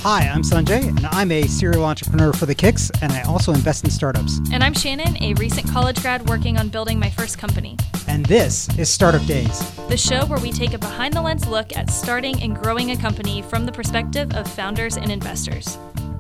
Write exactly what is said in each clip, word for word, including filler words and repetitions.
Hi, I'm Sanjay, and I'm a serial entrepreneur for the kicks, and I also invest in startups. And I'm Shannon, a recent college grad working on building my first company. And this is Startup Days, the show where we take a behind-the-lens look at starting and growing a company from the perspective of founders and investors.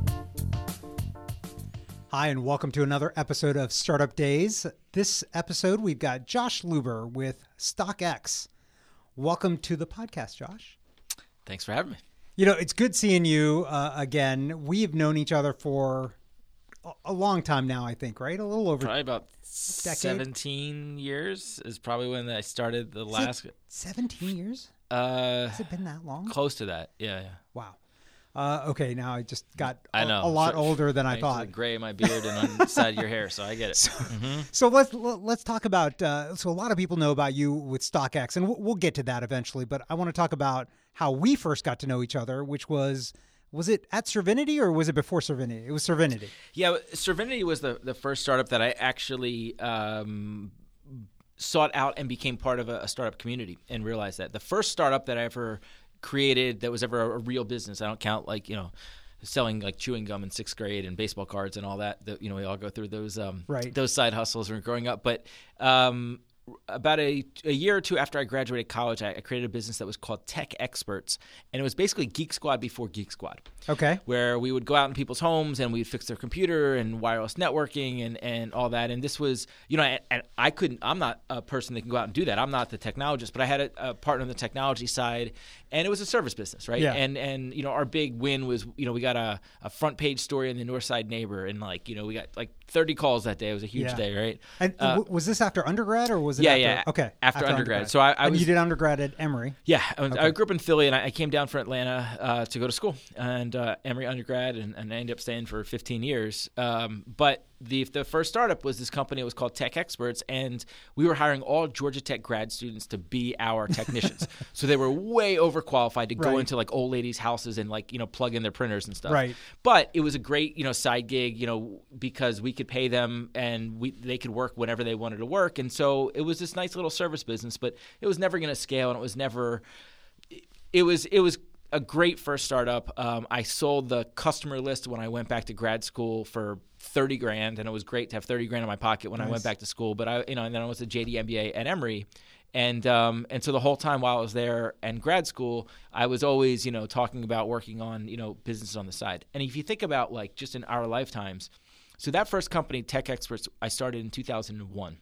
Hi, and welcome to another episode of Startup Days. This episode, we've got Josh Luber with StockX. Welcome to the podcast, Josh. Thanks for having me. You know, it's good seeing you uh, again. We've known each other for a, a long time now, I think, right? A little over Probably about decade? seventeen years is probably when I started the Is last. it seventeen years? Uh, Has it been that long? Close to that. Yeah, yeah. Wow. Uh, okay, now I just got a, I know. a lot So- older than I Thanks to thought. the gray in my beard and on the side of your hair, so I get it. So, Mhm. so let's let's talk about. Uh, so a lot of people know about you with StockX, and we'll, we'll get to that eventually. But I want to talk about how we first got to know each other, which was was it at Servinity or was it before Servinity? It was Servinity. Yeah, Servinity was the, the first startup that I actually um, sought out and became part of a, a startup community and realized that. The first startup that I ever created that was ever a, a real business, I don't count like, you know, selling like chewing gum in sixth grade and baseball cards and all that. that you know, we all go through those um, Right. those side hustles when we're growing up. But um, about a, a year or two after I graduated college, I, I created a business that was called Tech Experts. And it was basically Geek Squad before Geek Squad. Okay. Where we would go out in people's homes and we'd fix their computer and wireless networking and, and all that. And this was, you know, and, and I couldn't, I'm not a person that can go out and do that. I'm not the technologist, but I had a, a partner on the technology side, and it was a service business, right? Yeah. And, and you know, our big win was, you know, we got a, a front page story in the Northside Neighbor, and like, you know, we got like thirty calls that day. It was a huge Yeah. day, right? And Uh, w- was this after undergrad or was it? yeah, after, yeah. Okay. After undergrad. So I- I and was- you did undergrad at Emory. Yeah, I, was, Okay. I grew up in Philly, and I, I came down from Atlanta uh, to go to school, and uh, Emory undergrad, and, and I ended up staying for fifteen years. Um, but the the first startup was this company. It was called Tech Experts, and we were hiring all Georgia Tech grad students to be our technicians. So they were way overqualified to go Right. into like old ladies' houses and like you know plug in their printers and stuff. Right. But it was a great you know side gig, you know, because we could pay them and we they could work whenever they wanted to work, and so it was this nice little service business. But it was never going to scale, and it was never. It was it was a great first startup. Um, I sold the customer list when I went back to grad school for thirty grand, and it was great to have thirty grand in my pocket when Nice. I went back to school. But I, you know, and then I was a J D M B A at Emory, and um, and so the whole time while I was there and grad school, I was always, you know, talking about working on, you know, businesses on the side. And if you think about like just in our lifetimes, so that first company, Tech Experts, I started in two thousand one.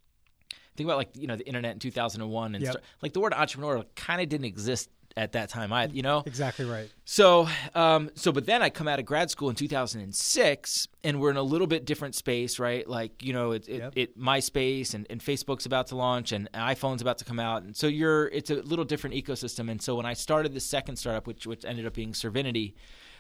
Think about like you know the internet in two thousand one, and Yep. start, like the word entrepreneur kind of didn't exist at that time. I you know. Exactly right. So, um, so, but then I come out of grad school in two thousand six, and we're in a little bit different space, right? Like, you know, it, it, Yep. it MySpace and, and Facebook's about to launch, and iPhone's about to come out, and so you're, it's a little different ecosystem. And so when I started the second startup, which which ended up being Servinity,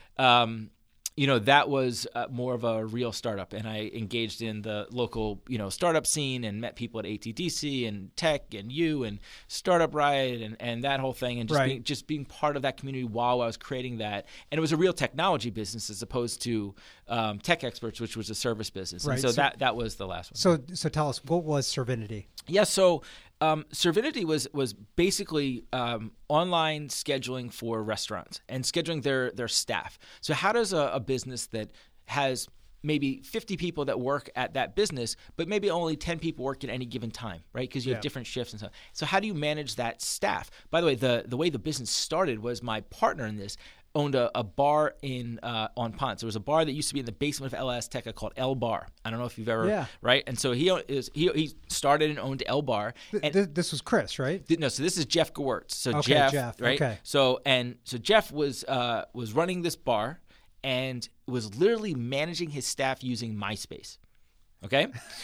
um, you know, that was uh, more of a real startup, and I engaged in the local, you know, startup scene and met people at A T D C and Tech and you and Startup Riot and, and that whole thing, and just Right. being just being part of that community while I was creating that. And it was a real technology business as opposed to um, Tech Experts, which was a service business. Right. And so, So- that that was the last one. So so tell us, what was Servinity? Yeah, so um, Servinity was was basically um, online scheduling for restaurants and scheduling their their staff. So how does a, a business that has maybe fifty people that work at that business, but maybe only ten people work at any given time, right? Because you Yeah. have different shifts and stuff. So how do you manage that staff? By the way, the the way the business started was my partner in this owned a, a bar in uh, on Ponce. There was a bar that used to be in the basement of L S Tech called El Bar. I don't know if you've ever, Yeah. right? And so he is he he started and owned El Bar. Th- And, th- this was Chris, right? Th- No, so this is Jeff Gewirtz. So Okay, Jeff, Jeff, right? okay. So and so Jeff was uh, was running this bar and was literally managing his staff using MySpace. Okay,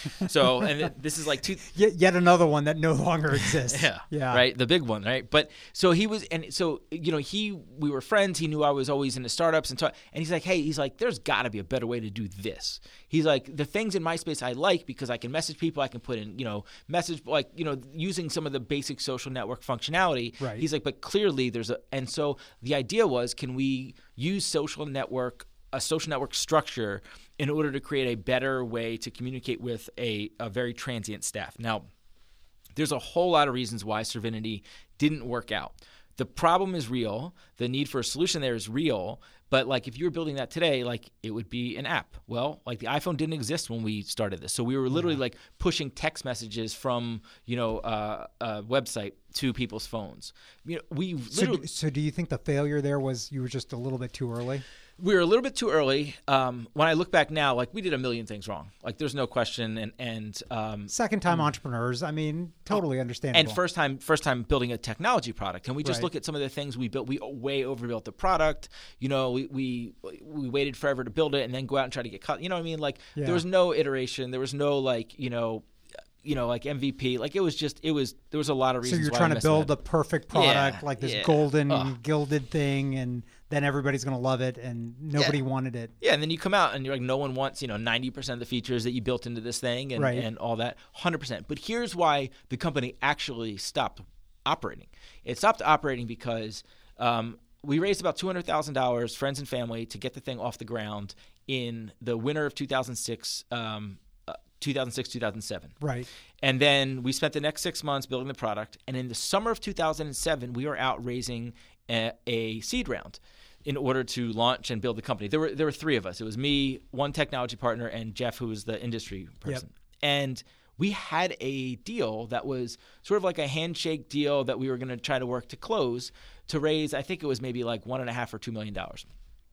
so and th- this is like two. Yet, yet another one that no longer exists. Yeah, Yeah. right, the big one, right? But so he was, and so you know, he we were friends. He knew I was always into startups, and so, and he's like, hey, he's like, there's got to be a better way to do this. He's like, the things in MySpace I like because I can message people, I can put in, you know, message like you know, using some of the basic social network functionality. Right. He's like, but clearly there's a, and so the idea was, can we use social network, a social network structure, in order to create a better way to communicate with a, a very transient staff. Now, there's a whole lot of reasons why Servinity didn't work out. The problem is real. The need for a solution there is real. But like if you were building that today, like it would be an app. Well, like the iPhone didn't exist when we started this. So we were literally yeah. like pushing text messages from, you know, uh, a website to people's phones. You know, we literally. So, so do you think the failure there was you were just a little bit too early? We were a little bit too early. Um, when I look back now, like we did a million things wrong. Like there's no question. And and um, second time entrepreneurs, I mean, totally understandable. And first time, first time building a technology product. And we just right. look at some of the things we built. We way overbuilt the product. You know, we we we waited forever to build it and then go out and try to get cut. You know what I mean? Like yeah. there was no iteration. There was no like you know. You know, like M V P, like it was just, it was, there was a lot of reasons. So you're why trying to build the perfect product, yeah, like this yeah. golden, Ugh. gilded thing, and then everybody's going to love it, and nobody yeah. wanted it. Yeah, and then you come out and you're like, no one wants, you know, ninety percent of the features that you built into this thing and, right. and all that, one hundred percent. But here's why the company actually stopped operating. It stopped operating because um, we raised about two hundred thousand dollars, friends and family, to get the thing off the ground in the winter of two thousand six, um, two thousand six, two thousand seven. Right. And then we spent the next six months building the product. And in the summer of two thousand seven, we were out raising a, a seed round in order to launch and build the company. There were there were three of us. It was me, one technology partner, and Jeff, who was the industry person. Yep. And we had a deal that was sort of like a handshake deal that we were going to try to work to close to raise, I think it was maybe like one and a half or two million dollars.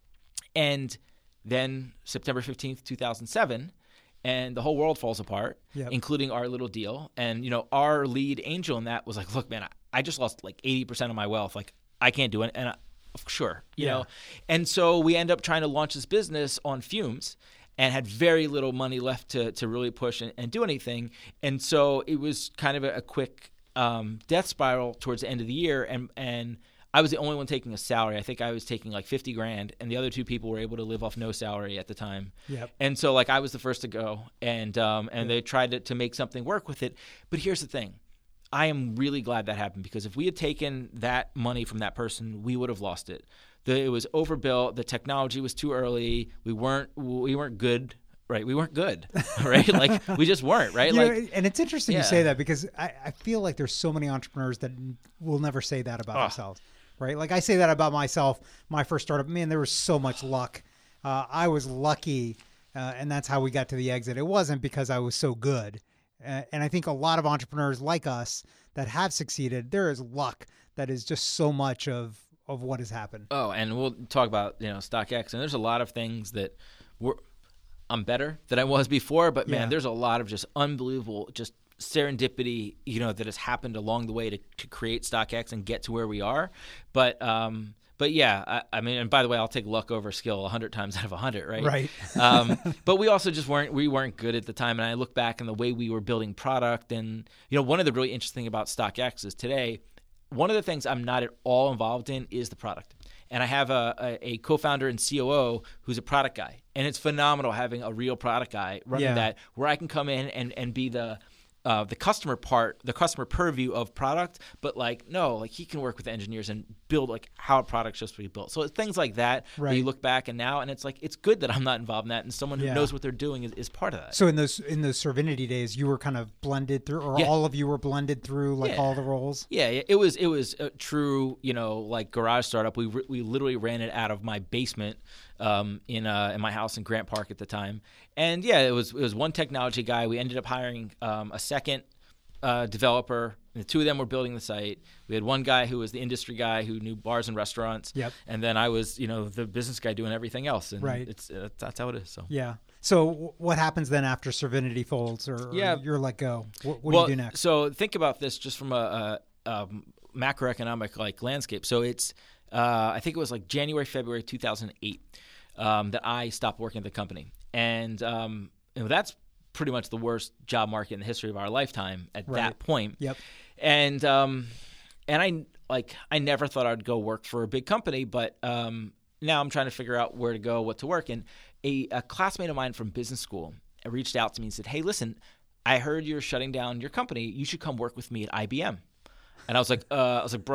And then September fifteenth, two thousand seven, and the whole world falls apart, yep. including our little deal. And, you know, our lead angel in that was like, look, man, I, I just lost like eighty percent of my wealth. Like, I can't do it. And I, sure, you yeah. know. And so we end up trying to launch this business on fumes and had very little money left to to really push and, and do anything. And so it was kind of a, a quick um, death spiral towards the end of the year. And and I was the only one taking a salary. I think I was taking like fifty grand, and the other two people were able to live off no salary at the time. Yep. And so like I was the first to go, and um, and yep. they tried to, to make something work with it. But here's the thing. I am really glad that happened, because if we had taken that money from that person, we would have lost it. The, it was overbuilt. The technology was too early. We weren't we weren't good. Right, we weren't good, right? Like we just weren't, right? You like, know, and it's interesting yeah. you say that, because I, I feel like there's so many entrepreneurs that will never say that about oh. themselves, right? Like I say that about myself. My first startup, man, there was so much luck. Uh, I was lucky, uh, and that's how we got to the exit. It wasn't because I was so good. Uh, and I think a lot of entrepreneurs like us that have succeeded, there is luck that is just so much of of what has happened. Oh, and we'll talk about, you know, StockX, and there's a lot of things that we're. I'm better than I was before, but man, yeah. there's a lot of just unbelievable, just serendipity, you know, that has happened along the way to, to create StockX and get to where we are. But, um, but yeah, I, I mean, and by the way, I'll take luck over skill a hundred times out of a hundred, right? Right. um, but we also just weren't, we weren't good at the time. And I look back on the way we were building product, and, you know, one of the really interesting thing about StockX is today, one of the things I'm not at all involved in is the product. And I have a, a, a co-founder and C O O who's a product guy. And it's phenomenal having a real product guy running yeah. that, where I can come in and, and be the uh, the customer part, the customer purview of product. But like, no, like he can work with engineers and build like how a product's supposed to be built. So it's things like that right. where you look back and now, and it's like, it's good that I'm not involved in that. And someone who yeah. knows what they're doing is, is part of that. So in those in those Servinity days, you were kind of blended through, or yeah. all of you were blended through, like yeah. all the roles? Yeah, it was it was a true, you know, like garage startup. We we literally ran it out of my basement um, in uh, in my house in Grant Park at the time. And yeah, it was it was one technology guy. We ended up hiring um, a second uh, developer. And the two of them were building the site. We had one guy who was the industry guy who knew bars and restaurants. Yep. And then I was, you know, the business guy doing everything else. And right. it's uh, that's how it is. So yeah. So what happens then after Servinity folds, or, or yeah. you're let go? What, what well, do you do next? So think about this just from a, a, a macroeconomic like landscape. So it's uh, I think it was like January, February two thousand eight um, that I stopped working at the company, and um, you know, that's pretty much the worst job market in the history of our lifetime at right. that point. Yep. And um, and I like I never thought I'd go work for a big company, but um, now I'm trying to figure out where to go, what to work. And a, a classmate of mine from business school reached out to me and said, "Hey, listen, I heard you're shutting down your company. You should come work with me at I B M." And I was like, uh, I was like, bro, I was like,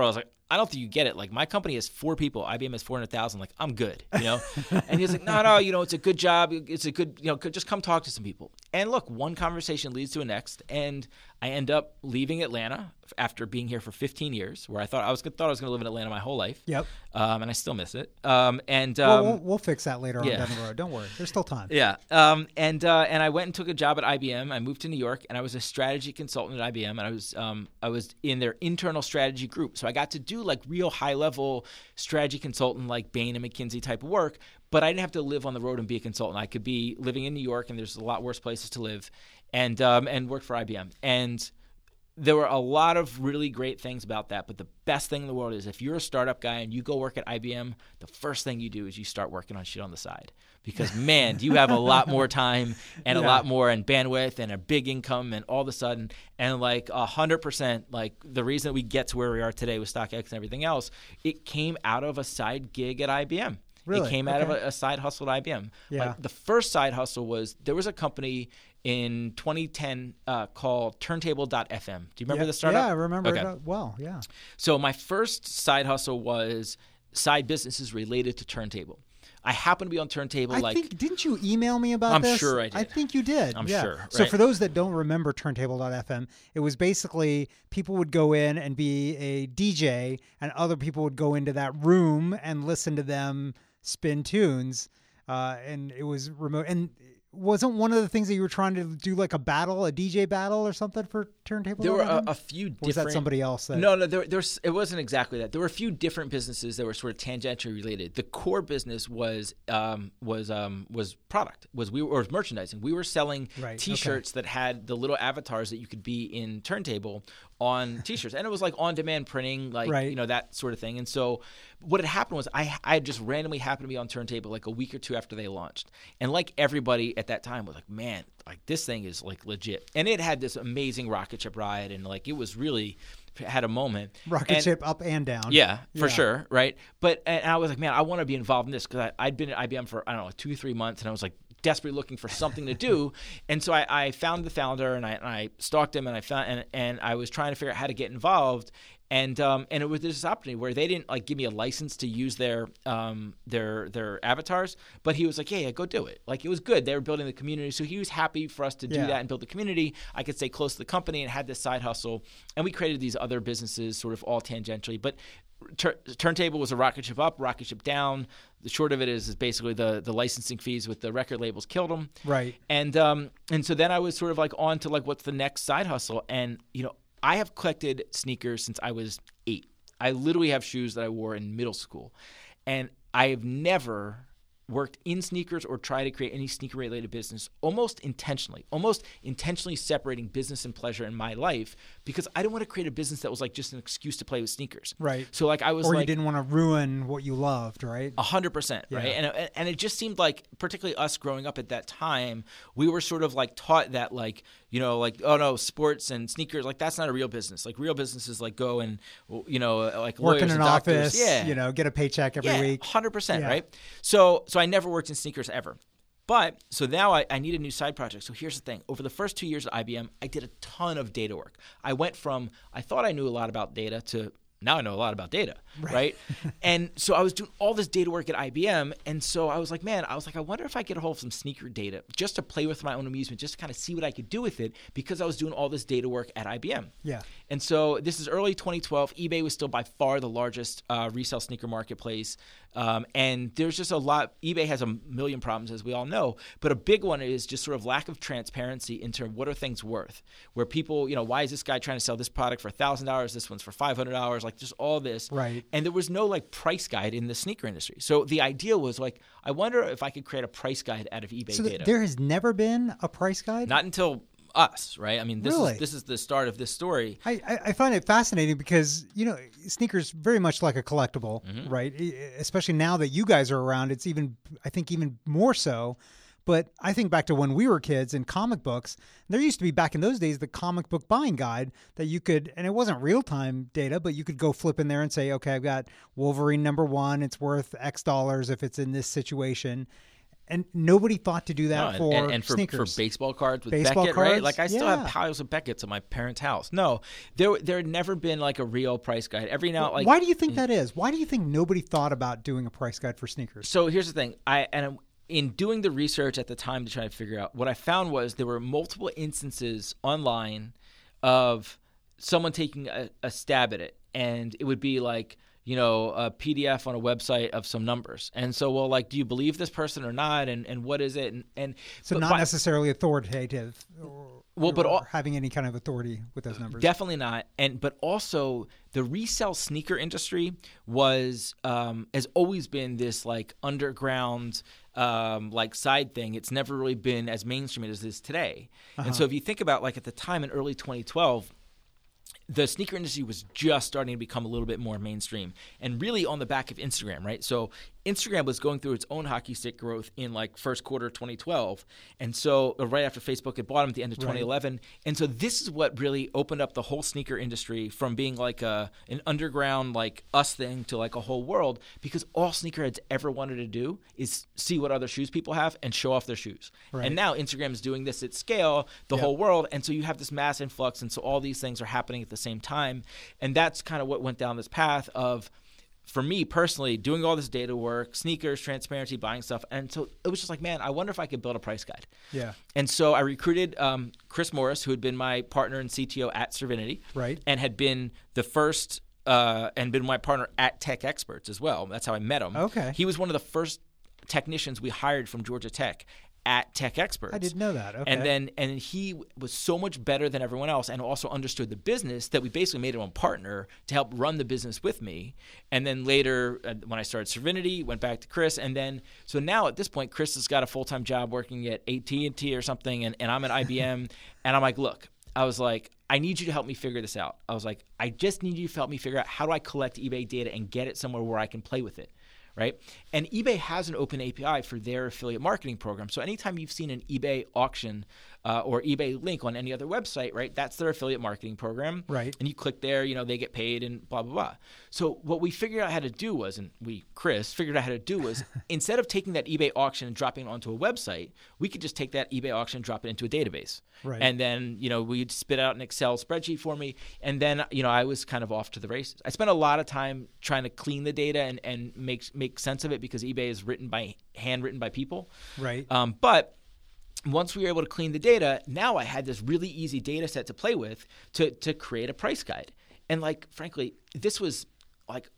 I don't think you get it. Like, my company has four people. I B M has four hundred thousand. Like, I'm good, you know? And he's like, no, no, you know, it's a good job. It's a good, you know, just come talk to some people. And look, one conversation leads to a next. And I end up leaving Atlanta after being here for fifteen years, where I thought I was thought I was going to live in Atlanta my whole life. Yep. Um, and I still miss it. Um, and um, well, we'll, we'll fix that later yeah. on down the road. Don't worry. There's still time. Yeah. Um, and uh, and I went and took a job at I B M. I moved to New York, and I was a strategy consultant at I B M. And I was um, I was in their internal strategy group, so I got to do like real high level strategy consultant, like Bain and McKinsey type of work. But I didn't have to live on the road and be a consultant. I could be living in New York, and there's a lot worse places to live, and um, and work for I B M. And there were a lot of really great things about that, but the best thing in the world is if you're a startup guy and you go work at I B M, the first thing you do is you start working on shit on the side. Because, man, you have a lot more time and yeah. a lot more and bandwidth and a big income, and all of a sudden, and like one hundred percent, like the reason we get to where we are today with StockX and everything else, it came out of a side gig at I B M. Really? It came out okay. of a, a side hustle at I B M. Yeah. Like, the first side hustle was there was a company in twenty ten uh, called Turntable dot f m. Do you remember yeah. the startup? Yeah, I remember okay. it uh, well, yeah. So my first side hustle was side businesses related to Turntable. I happened to be on Turntable. I like, think, didn't you email me about I'm this? sure I did. I think you did. I'm yeah. sure. So right? for those that don't remember Turntable dot f m, it was basically people would go in and be a D J, and other people would go into that room and listen to them spin tunes. Uh, and it was remote. And wasn't one of the things that you were trying to do like a battle, a D J battle or something for Turntable? There were a, a few different. Or was that somebody else? That... No, no, there, there's. It wasn't exactly that. There were a few different businesses that were sort of tangentially related. The core business was um, was um, was product, was we were or was merchandising. We were selling right. T-shirts okay. that had the little avatars that you could be in Turntable on T-shirts, and it was like on-demand printing, like right. you know that sort of thing. And so, what had happened was I I just randomly happened to be on Turntable like a week or two after they launched, and like everybody at that time was like, man, like this thing is like legit, and it had this amazing rocket ship ride, and like it was really had a moment. Rocket and, ship up and down. Yeah, for yeah. sure, right? But and I was like, man, I want to be involved in this because I'd been at I B M for I don't know two three months, and I was like desperately looking for something to do, and so I, I found the founder and I, and I stalked him and I found and, and I was trying to figure out how to get involved. And um, and it was this opportunity where they didn't like give me a license to use their um their their avatars, but he was like, yeah, yeah, go do it. Like it was good. They were building the community, so he was happy for us to do yeah. that and build the community. I could stay close to the company and had this side hustle, and we created these other businesses, sort of all tangentially. But tur- Turntable was a rocket ship up, rocket ship down. The short of it is, is basically the the licensing fees with the record labels killed them. Right. And um and so then I was sort of like on to like what's the next side hustle, and you know. I have collected sneakers since I was eight. I literally have shoes that I wore in middle school. And I have never worked in sneakers or tried to create any sneaker-related business almost intentionally, almost intentionally separating business and pleasure in my life because I didn't want to create a business that was like just an excuse to play with sneakers. Right. So like I was or like... you didn't want to ruin what you loved, right? A hundred percent, right? Yeah. And and it just seemed like, particularly us growing up at that time, we were sort of like taught that like, you know, like, oh no, sports and sneakers, like that's not a real business. Like real businesses like go and, you know, like work lawyers in an and doctors. office, yeah. you know, get a paycheck every yeah, week. one hundred percent, Yeah. right? So so I never worked in sneakers ever. But so now I, I need a new side project. So here's the thing. Over the first two years at I B M, I did a ton of data work. I went from I thought I knew a lot about data to now I know a lot about data, right? right? And so I was doing all this data work at I B M. And so I was like, man, I was like, I wonder if I get a hold of some sneaker data just to play with my own amusement, just to kind of see what I could do with it because I was doing all this data work at I B M. Yeah. And so this is early twenty twelve. eBay was still by far the largest uh, resale sneaker marketplace. Um, and there's just a lot. eBay has a million problems, as we all know. But a big one is just sort of lack of transparency into what are things worth. Where people, you know, why is this guy trying to sell this product for one thousand dollars? This one's for five hundred dollars. Like just all this. Right. And there was no like price guide in the sneaker industry. So the idea was like, I wonder if I could create a price guide out of eBay so data. Th- there has never been a price guide? Not until us, right? I mean, this Really? is this is the start of this story. I, I, I find it fascinating because, you know, sneakers very much like a collectible, Mm-hmm. right? E- Especially now that you guys are around, it's even, I think, even more so. But I think back to when we were kids in comic books, there used to be back in those days the comic book buying guide that you could, and it wasn't real-time data, but you could go flip in there and say, okay, I've got Wolverine number one. It's worth X dollars if it's in this situation. And nobody thought to do that no, for and, and for, sneakers. for baseball cards with Baseball Beckett, cards? right? Like I still Yeah. have piles of Beckett's at my parents' house. No, there there had never been like a real price guide. Every now like Why do you think that is? Why do you think nobody thought about doing a price guide for sneakers? So here's the thing. I and in doing the research at the time to try to figure out, what I found was there were multiple instances online of someone taking a, a stab at it, and it would be like, you know, a P D F on a website of some numbers. And so, well, like, do you believe this person or not? And and what is it? And, and So but not by- necessarily authoritative or, Well, but or all- having any kind of authority with those numbers. Definitely not. And but also the resale sneaker industry was um, has always been this like underground um, like side thing. It's never really been as mainstream as it is today. Uh-huh. And so if you think about like at the time in early twenty twelve, the sneaker industry was just starting to become a little bit more mainstream, and really on the back of Instagram, right? So Instagram was going through its own hockey stick growth in like first quarter twenty twelve, and so uh, right after Facebook had bought them at the end of twenty eleven. And so this is what really opened up the whole sneaker industry from being like a an underground like us thing to like a whole world, because all sneakerheads ever wanted to do is see what other shoes people have and show off their shoes. Right. And now Instagram is doing this at scale, the Yep. whole world, and so you have this mass influx, and so all these things are happening at the same time. And that's kind of what went down this path of, for me personally, doing all this data work, sneakers, transparency, buying stuff. And so it was just like, man, I wonder if I could build a price guide. Yeah. And so I recruited um, Chris Morris, who had been my partner and C T O at Cervinity, Right. and had been the first uh, and been my partner at Tech Experts as well. That's how I met him. Okay. He was one of the first technicians we hired from Georgia Tech at Tech Experts. I didn't know that. Okay. And then and he was so much better than everyone else, and also understood the business, that we basically made him a partner to help run the business with me. And then later, uh, when I started Cervinity, went back to Chris. And then so now at this point, Chris has got a full-time job working at A T and T or something, and, and I'm at I B M. And I'm like, look, I was like, I need you to help me figure this out. I was like, I just need you to help me figure out how do I collect eBay data and get it somewhere where I can play with it. Right? And eBay has an open A P I for their affiliate marketing program. So anytime you've seen an eBay auction uh, or eBay link on any other website, right, that's their affiliate marketing program. Right. And you click there, you know, they get paid and blah, blah, blah. So what we figured out how to do was, and we, Chris, figured out how to do was, instead of taking that eBay auction and dropping it onto a website, we could just take that eBay auction and drop it into a database. Right. And then, you know, we'd spit out an Excel spreadsheet for me. And then, you know, I was kind of off to the races. I spent a lot of time trying to clean the data and, and make make sense of it, because eBay is written by handwritten by people. Right. Um, but once we were able to clean the data, now I had this really easy data set to play with to to create a price guide. And like, frankly, this was like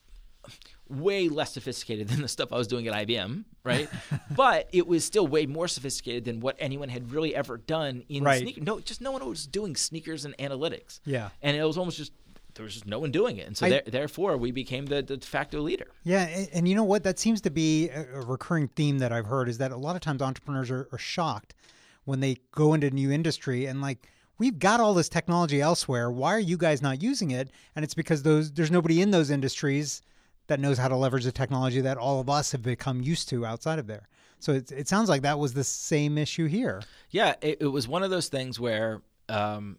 way less sophisticated than the stuff I was doing at I B M, right? But it was still way more sophisticated than what anyone had really ever done in Right. sneakers. No, just no one was doing sneakers and analytics. Yeah. And it was almost just, there was just no one doing it. And so I- there, therefore, we became the, the de facto leader. Yeah, and, and you know what? That seems to be a, a recurring theme that I've heard, is that a lot of times entrepreneurs are, are shocked when they go into a new industry and like, we've got all this technology elsewhere. Why are you guys not using it? And it's because those there's nobody in those industries that knows how to leverage the technology that all of us have become used to outside of there. So it, it sounds like that was the same issue here. Yeah, it, it was one of those things where um,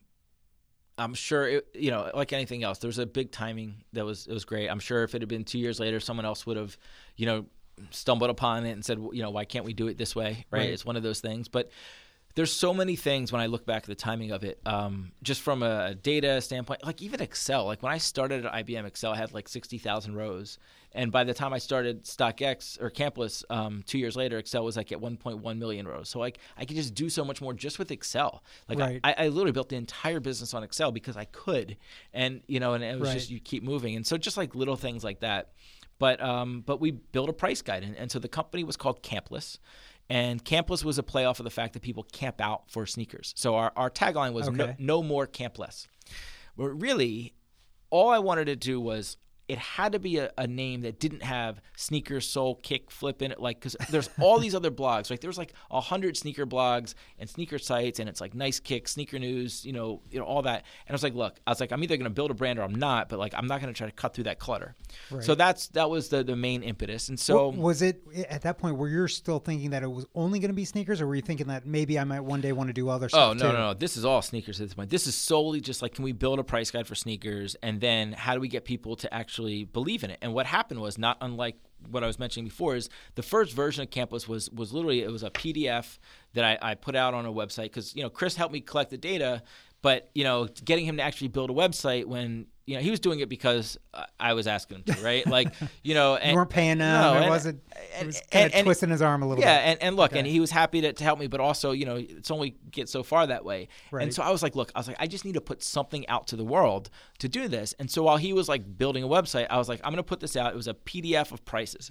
I'm sure, it, you know, like anything else, there was a big timing that was it was great. I'm sure if it had been two years later, someone else would have, you know, stumbled upon it and said, you know, why can't we do it this way, right? Right. It's one of those things. But there's so many things when I look back at the timing of it, um, just from a data standpoint, like even Excel. Like when I started at I B M, Excel had like sixty thousand rows. And by the time I started StockX or Campless um, two years later, Excel was like at one point one million rows. So like I could just do so much more just with Excel. Like Right. I, I literally built the entire business on Excel because I could. And, you know, and it was Right. just, you keep moving. And so just like little things like that. But um, but we built a price guide. And, and so the company was called Campless. And Campless was a play off of the fact that people camp out for sneakers. So our, our tagline was no, Okay. no more campless. But really, all I wanted to do was, it had to be a, a name that didn't have sneaker, soul, kick, flip in it. Like, because there's all these other blogs. Like, there's like a hundred sneaker blogs and sneaker sites, and it's like Nice Kick, Sneaker News, you know, you know, all that. And I was like, look, I was like, I'm either going to build a brand or I'm not, but like, I'm not going to try to cut through that clutter. Right. So that's that was the the main impetus. And so Wa- was it at that point where you're still thinking that it was only going to be sneakers, or were you thinking that maybe I might one day want to do other stuff Oh, no, too? no, no. This is all sneakers at this point. This is solely just like, can we build a price guide for sneakers? And then how do we get people to actually believe in it? And what happened was, not unlike what I was mentioning before is the first version of Campus was was literally it was a P D F that I, I put out on a website because you know Chris helped me collect the data, but you know getting him to actually build a website when you know he was doing it because I was asking him to, right? Like you know and, you weren't paying him. No, it and, wasn't. And, it was kind of twisting his arm a little yeah, bit. Yeah, and, and look, okay. and he was happy to, to help me, but also you know it's only get so far that way. Right. And so I was like, look, I was like, I just need to put something out to the world to do this. And so while he was like building a website, I was like, I'm going to put this out. It was a P D F of prices.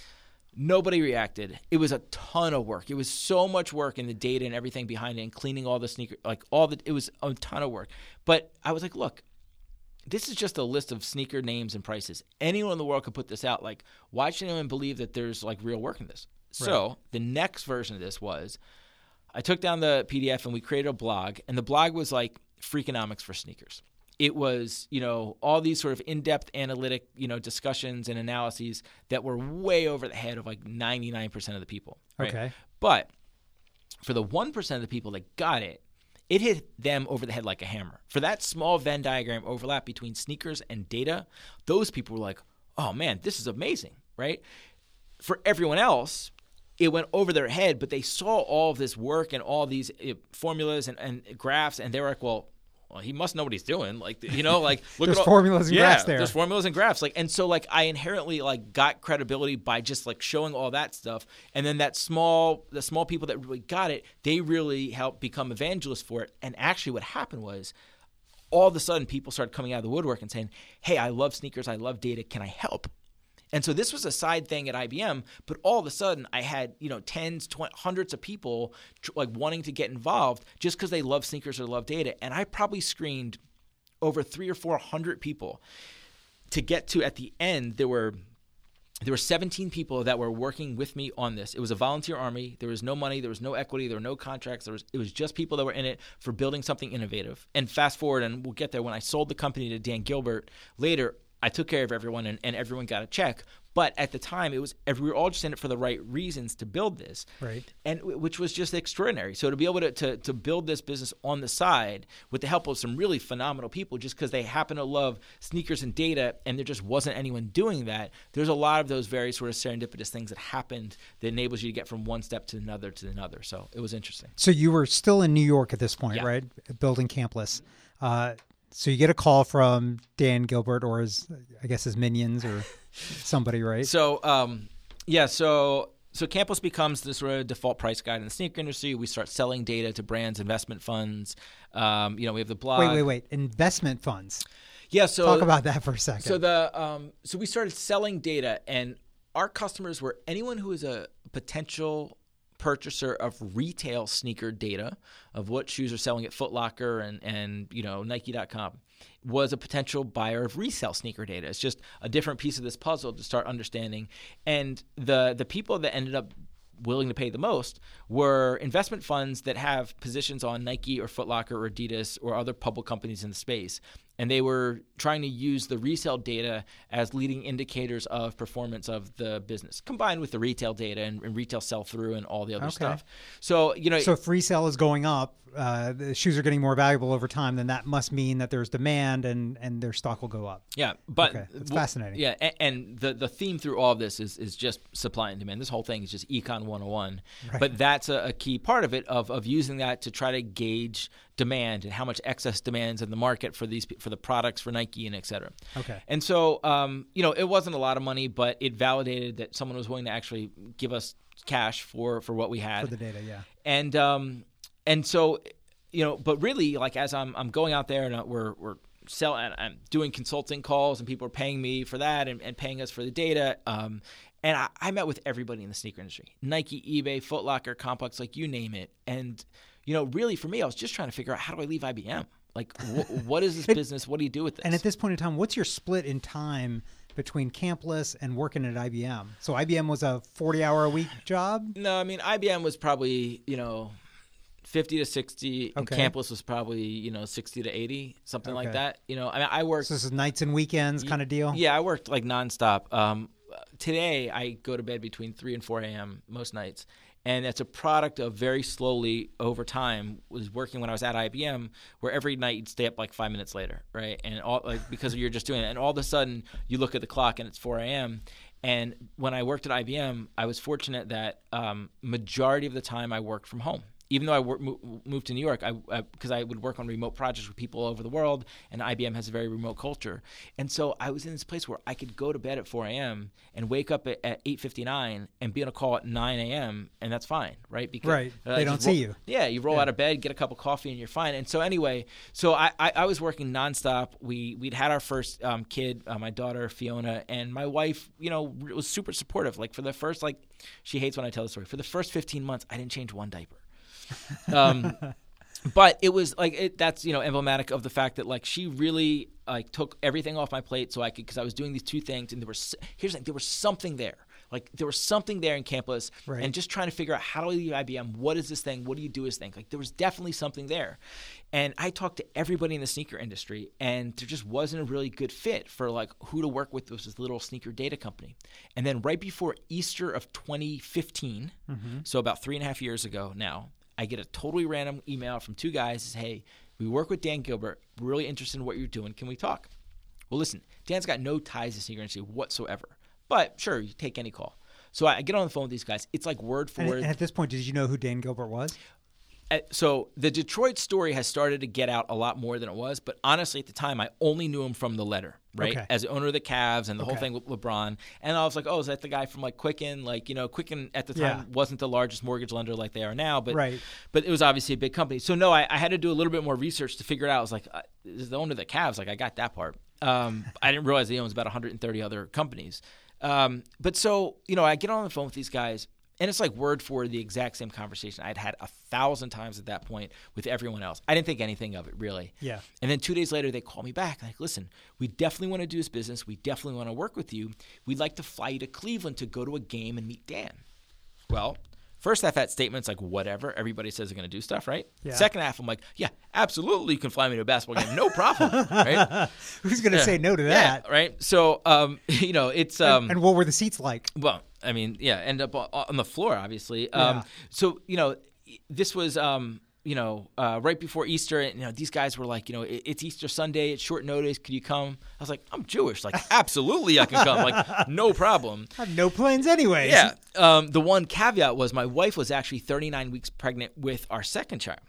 Nobody reacted. It was a ton of work. It was so much work in the data and everything behind it and cleaning all the sneaker, like all the, it was a ton of work. But I was like, look, this is just a list of sneaker names and prices. Anyone in the world could put this out. Like, why should anyone believe that there's like real work in this? So right. the next version of this was I took down the P D F and we created a blog, and the blog was like Freakonomics for sneakers. It was, you know, all these sort of in-depth analytic, you know, discussions and analyses that were way over the head of like ninety-nine percent of the people. Right? Okay. But for the one percent of the people that got it, it hit them over the head like a hammer. For that small Venn diagram overlap between sneakers and data, those people were like, oh, man, this is amazing, right? For everyone else, it went over their head, but they saw all of this work and all these uh, formulas and, and graphs, and they were like, well, well, he must know what he's doing. Like, you know, like look there's at all, formulas and yeah, graphs there. There's formulas and graphs. Like, and so like I inherently like got credibility by just like showing all that stuff. And then that small, the small people that really got it, they really helped become evangelists for it. And actually what happened was all of a sudden people started coming out of the woodwork and saying, hey, I love sneakers. I love data. Can I help? And so this was a side thing at I B M, but all of a sudden I had, you know, tens, twenty, hundreds of people tr- like wanting to get involved just because they love sneakers or love data. And I probably screened over three or four hundred people to get to, at the end, there were there were seventeen people that were working with me on this. It was a volunteer army. There was no money. There was no equity. There were no contracts. There was it was just people that were in it for building something innovative. And fast forward, and we'll get there, when I sold the company to Dan Gilbert later, I took care of everyone, and, and everyone got a check. But at the time, it was we were all just in it for the right reasons to build this, right? And which was just extraordinary. So to be able to, to to build this business on the side with the help of some really phenomenal people, just because they happen to love sneakers and data, and there just wasn't anyone doing that. There's a lot of those very sort of serendipitous things that happened that enables you to get from one step to another to another. So it was interesting. So you were still in New York at this point, Yeah. right? Building Campless. Uh, So you get a call from Dan Gilbert, or his, I guess his minions or somebody, right? So, um, yeah, so so Campus becomes this sort of default price guide in the sneaker industry. We start selling data to brands, investment funds. Um, you know, we have the blog. Wait, wait, wait. Investment funds. Yeah, so talk about that for a second. So the um, so we started selling data, and our customers were anyone who is a potential purchaser of retail sneaker data of what shoes are selling at Foot Locker and, and you know Nike dot com was a potential buyer of resale sneaker data. It's just a different piece of this puzzle to start understanding. And the the people that ended up willing to pay the most were investment funds that have positions on Nike or Foot Locker or Adidas or other public companies in the space. And they were trying to use the resale data as leading indicators of performance of the business, combined with the retail data and, and retail sell-through and all the other Okay. stuff. So, you know, so if resale is going up, uh, the shoes are getting more valuable over time, then that must mean that there's demand and, and their stock will go up. yeah, but Okay. It's well, fascinating. Yeah, and, and the the theme through all of this is is just supply and demand. This whole thing is just Econ one oh one. Right. But that's a, a key part of it of of using that to try to gauge demand and how much excess demand's in the market for these for the products for Nike and et cetera. Okay. And so, um, you know, it wasn't a lot of money, but it validated that someone was willing to actually give us cash for, for what we had. For the data, yeah. And um, and so, you know, but really, like as I'm I'm going out there and we're we're selling, I'm doing consulting calls, and people are paying me for that and, and paying us for the data. Um, and I, I met with everybody in the sneaker industry: Nike, eBay, Foot Locker, Complex, like you name it. And you know, really for me, I was just trying to figure out how do I leave I B M. Like, wh- what is this business? What do you do with this? And at this point in time, what's your split in time between Campless and working at I B M? So I B M was a forty-hour-a-week job? No, I mean, I B M was probably, you know, fifty to sixty, and Okay. Campus was probably, you know, sixty to eighty, something like Okay. that. You know, I mean, I worked. So this is nights and weekends kind of deal? Yeah, I worked like nonstop. Um, today, I go to bed between three and four a.m. most nights. And that's a product of very slowly over time was working when I was at I B M, where every night you'd stay up like five minutes later, right? And all like because you're just doing it, and all of a sudden you look at the clock and it's four a.m. And when I worked at I B M, I was fortunate that um, majority of the time I worked from home. Even though I wor- moved to New York, I because I, I would work on remote projects with people all over the world, and I B M has a very remote culture. And so I was in this place where I could go to bed at four a.m. and wake up at, at eight fifty-nine and be on a call at nine a.m. and that's fine, right? Because right. Uh, they don't see roll, you. Yeah, you roll yeah. out of bed, get a cup of coffee, and you're fine. And so anyway, so I, I, I was working nonstop. We we'd had our first um, kid, uh, my daughter Fiona, and my wife, you know, was super supportive. Like for the first, like she hates when I tell the story. For the first fifteen months, I didn't change one diaper. um, but it was like it, that's you know emblematic of the fact that like she really like took everything off my plate so I could because I was doing these two things and there was here's the thing, there was something there like there was something there in campus right. and just trying to figure out how do I leave I B M, what is this thing, what do you do this thing, like there was definitely something there. And I talked to everybody in the sneaker industry and there just wasn't a really good fit for like who to work with. Was this little sneaker data company. And then right before Easter of twenty fifteen, mm-hmm. so about three and a half years ago now, I get a totally random email from two guys that says, hey, we work with Dan Gilbert. We're really interested in what you're doing. Can we talk? Well, listen, Dan's got no ties to sneaker industry whatsoever. But sure, you take any call. So I get on the phone with these guys. It's like word for and, word. And at this point, did you know who Dan Gilbert was? Uh, so the Detroit story has started to get out a lot more than it was. But honestly, at the time, I only knew him from the letter, right? Okay. As the owner of the Cavs and the okay. whole thing with LeBron. And I was like, oh, is that the guy from like Quicken? Like, you know, Quicken at the time yeah. wasn't the largest mortgage lender like they are now. But right. but it was obviously a big company. So no, I, I had to do a little bit more research to figure it out. I was like, uh, this is the owner of the Cavs. Like, I got that part. Um, I didn't realize he owns about one hundred thirty other companies. Um, but so, you know, I get on the phone with these guys. And it's like word for the exact same conversation I'd had a thousand times at that point with everyone else. I didn't think anything of it, really. Yeah. And then two days later, they call me back. Like, listen, we definitely want to do this business. We definitely want to work with you. We'd like to fly you to Cleveland to go to a game and meet Dan. Well, first half that statement's like, whatever. Everybody says they're going to do stuff, right? Yeah. Second half, I'm like, yeah, absolutely. You can fly me to a basketball game. No problem, right? Who's going to yeah. say no to that? Yeah, right? So, um, you know, it's um, – and, and what were the seats like? Well – I mean, yeah, end up on the floor, obviously. Um, yeah. So, you know, this was, um, you know, uh, right before Easter. And, you know, these guys were like, you know, it, it's Easter Sunday. It's short notice. Could you come? I was like, I'm Jewish. Like, absolutely I can come. Like, no problem. I have no plans anyways. Yeah. Um, the one caveat was my wife was actually thirty-nine weeks pregnant with our second child.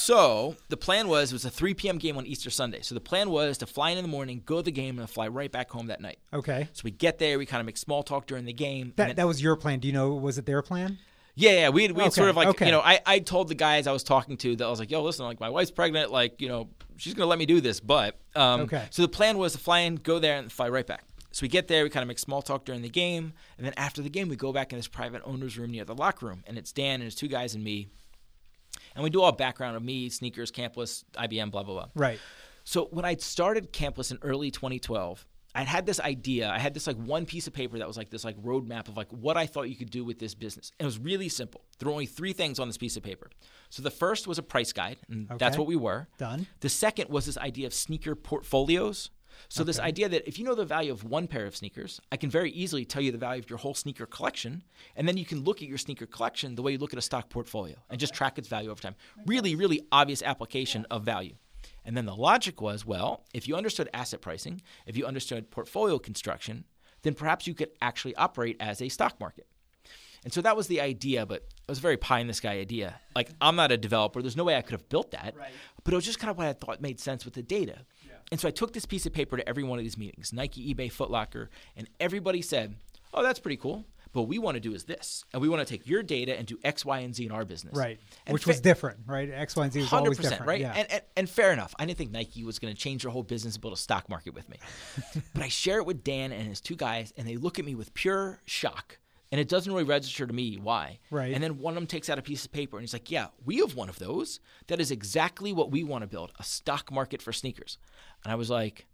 So the plan was, it was a three p.m. game on Easter Sunday. So the plan was to fly in in the morning, go to the game, and fly right back home that night. Okay. So we get there. We kind of make small talk during the game. That then, that was your plan. Do you know, was it their plan? Yeah, yeah. We we okay. sort of like, okay. you know, I, I told the guys I was talking to that I was like, yo, listen, like my wife's pregnant. Like, you know, she's going to let me do this. But um, okay. So the plan was to fly in, go there, and fly right back. So we get there, we kind of make small talk during the game. And then after the game, we go back in this private owner's room near the locker room. And it's Dan and his two guys and me. And we do all background of me, sneakers, Campless, I B M, blah, blah, blah. Right. So when I started Campless in early twenty twelve, I had this idea. I had this like one piece of paper that was like this like roadmap of like what I thought you could do with this business. And it was really simple. There were only three things on this piece of paper. So the first was a price guide, and okay. that's what we were. Done. The second was this idea of sneaker portfolios. So okay. this idea that if you know the value of one pair of sneakers, I can very easily tell you the value of your whole sneaker collection, and then you can look at your sneaker collection the way you look at a stock portfolio and just track its value over time. Really, really obvious application of value. And then the logic was, well, if you understood asset pricing, if you understood portfolio construction, then perhaps you could actually operate as a stock market. And so that was the idea, but it was a very pie-in-the-sky idea. Like, I'm not a developer. There's no way I could have built that. Right. But it was just kind of what I thought made sense with the data. Yeah. And so I took this piece of paper to every one of these meetings, Nike, eBay, Foot Locker, and everybody said, oh, that's pretty cool. But what we want to do is this. And we want to take your data and do X, Y, and Z in our business. Right. And Which fa- was different, right? X, Y, and Z was always different. Right? Yeah. And, and, and fair enough. I didn't think Nike was going to change their whole business and build a stock market with me. But I share it with Dan and his two guys, and they look at me with pure shock. And it doesn't really register to me why. Right. And then one of them takes out a piece of paper, and he's like, yeah, we have one of those. That is exactly what we want to build, a stock market for sneakers. And I was like,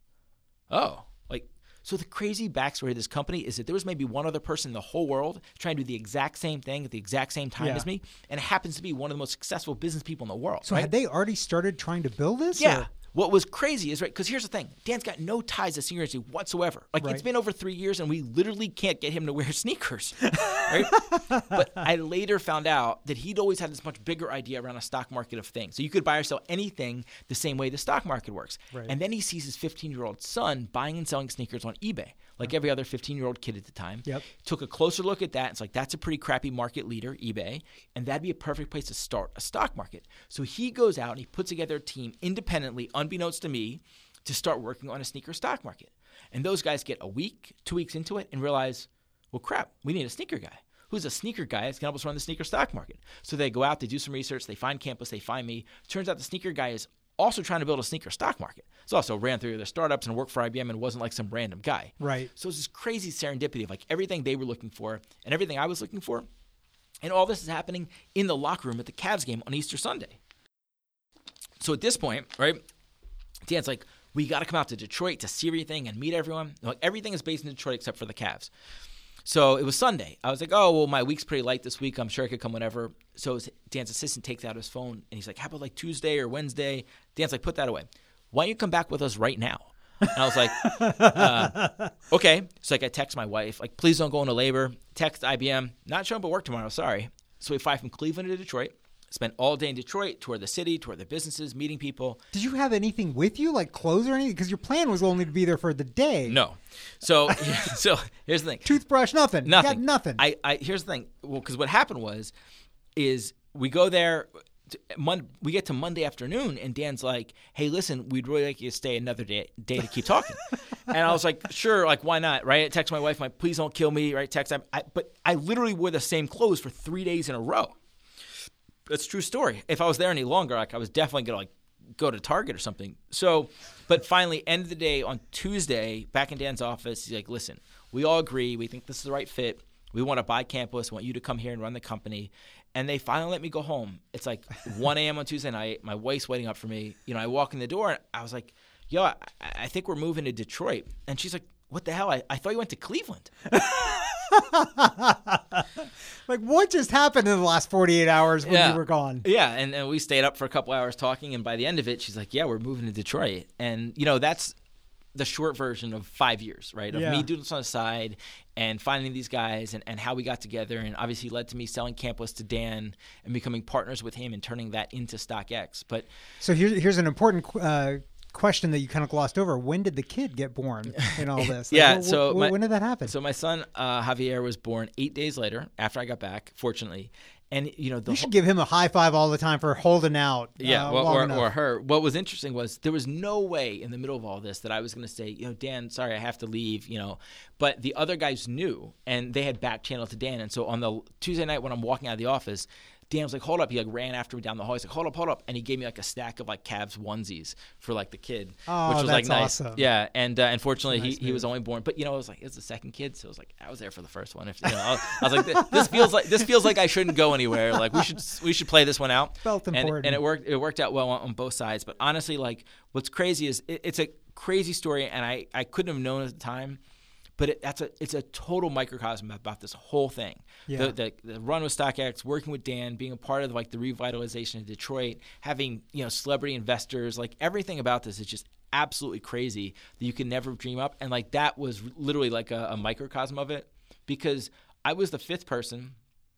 oh. Like, so the crazy backstory of this company is that there was maybe one other person in the whole world trying to do the exact same thing at the exact same time yeah. as me, and it happens to be one of the most successful business people in the world. So right? had they already started trying to build this? Yeah. Or? What was crazy is, right, because here's the thing. Dan's got no ties to sneakers whatsoever. Like, right. it's been over three years, and we literally can't get him to wear sneakers, right? But I later found out that he'd always had this much bigger idea around a stock market of things. So you could buy or sell anything the same way the stock market works. Right. And then he sees his fifteen-year-old son buying and selling sneakers on eBay. like every other fifteen-year-old kid at the time. Yep. Took a closer look at that. It's like, that's a pretty crappy market leader, eBay, and that'd be a perfect place to start a stock market. So he goes out and he puts together a team independently, unbeknownst to me, to start working on a sneaker stock market. And those guys get a week, two weeks into it and realize, well, crap, we need a sneaker guy. Who's a sneaker guy that's going to help us run the sneaker stock market? So they go out, they do some research, they find Campus, they find me. Turns out the sneaker guy is also trying to build a sneaker stock market. He's also ran through their startups and worked for I B M and wasn't like some random guy. Right. So it's this crazy serendipity of like everything they were looking for and everything I was looking for. And all this is happening in the locker room at the Cavs game on Easter Sunday. So at this point, right, Dan's like, we got to come out to Detroit to see everything and meet everyone. Like, everything is based in Detroit except for the Cavs. So it was Sunday. I was like, oh, well, my week's pretty light this week. I'm sure I could come whenever. So his, Dan's assistant takes out his phone, and he's like, how about like Tuesday or Wednesday? Dan's like, put that away. Why don't you come back with us right now? And I was like, uh, okay. So like I text my wife, like, please don't go into labor. Text I B M, not showing up at work tomorrow, sorry. So we fly from Cleveland to Detroit. Spent all day in Detroit, tour the city, tour the businesses, meeting people. Did you have anything with you, like clothes or anything? Because your plan was only to be there for the day. No. So, so here's the thing. Toothbrush, nothing. Nothing. You got nothing. I, I here's the thing. Well, because what happened was, is we go there. Mon- we get to Monday afternoon, and Dan's like, "Hey, listen, we'd really like you to stay another day, day to keep talking." And I was like, "Sure, like why not?" Right? I text my wife, "My please don't kill me." Right? Text. I, I, but I literally wore the same clothes for three days in a row. That's a true story. If I was there any longer, like I was definitely gonna like go to Target or something. So, but finally, end of the day on Tuesday, back in Dan's office, he's like, "Listen, we all agree. We think this is the right fit. We want to buy Campus. We want you to come here and run the company." And they finally let me go home. It's like one a.m. on Tuesday night. My wife's waiting up for me. You know, I walk in the door, and I was like, "Yo, I, I think we're moving to Detroit." And she's like, "What the hell? I, I thought you went to Cleveland." Like, what just happened in the last forty-eight hours when yeah. you were gone? Yeah, and, and we stayed up for a couple hours talking, and by the end of it, she's like, "Yeah, we're moving to Detroit." And, you know, that's the short version of five years, right? Of yeah. me doing this on the side and finding these guys and, and how we got together, and obviously led to me selling Campus to Dan and becoming partners with him and turning that into StockX. But so here, here's an important uh, question that you kind of glossed over. When did the kid get born in all this? yeah, like, wh- so wh- my, when did that happen? So my son uh, Javier was born eight days later after I got back, fortunately. And, you know, the you should give him a high five all the time for holding out. Yeah, uh, well, long or, enough. or her. What was interesting was there was no way in the middle of all this that I was going to say, you know, Dan, sorry, I have to leave, you know. But the other guys knew, and they had back channel to Dan. And so on the Tuesday night when I'm walking out of the office, Dan was like, hold up. He like ran after me down the hall. He's like, hold up, hold up. And he gave me like a stack of like Cavs onesies for like the kid, Oh, which was like that's nice. awesome. Yeah. And uh, unfortunately, Nice he, he move. was only born. But, you know, it was like, it was the second kid. So it was like, I was there for the first one. If you know, I was, I was like, this feels like this feels like I shouldn't go anywhere. Like we should we should play this one out. Felt and, important. and it worked. It worked out well on, on both sides. But honestly, like what's crazy is it, it's a crazy story, and I, I couldn't have known at the time. But it, that's a it's a total microcosm about this whole thing. Yeah. The, the the run with StockX, working with Dan, being a part of like the revitalization of Detroit, having you know celebrity investors, like everything about this is just absolutely crazy that you can never dream up. And like that was literally like a, a microcosm of it, because I was the fifth person.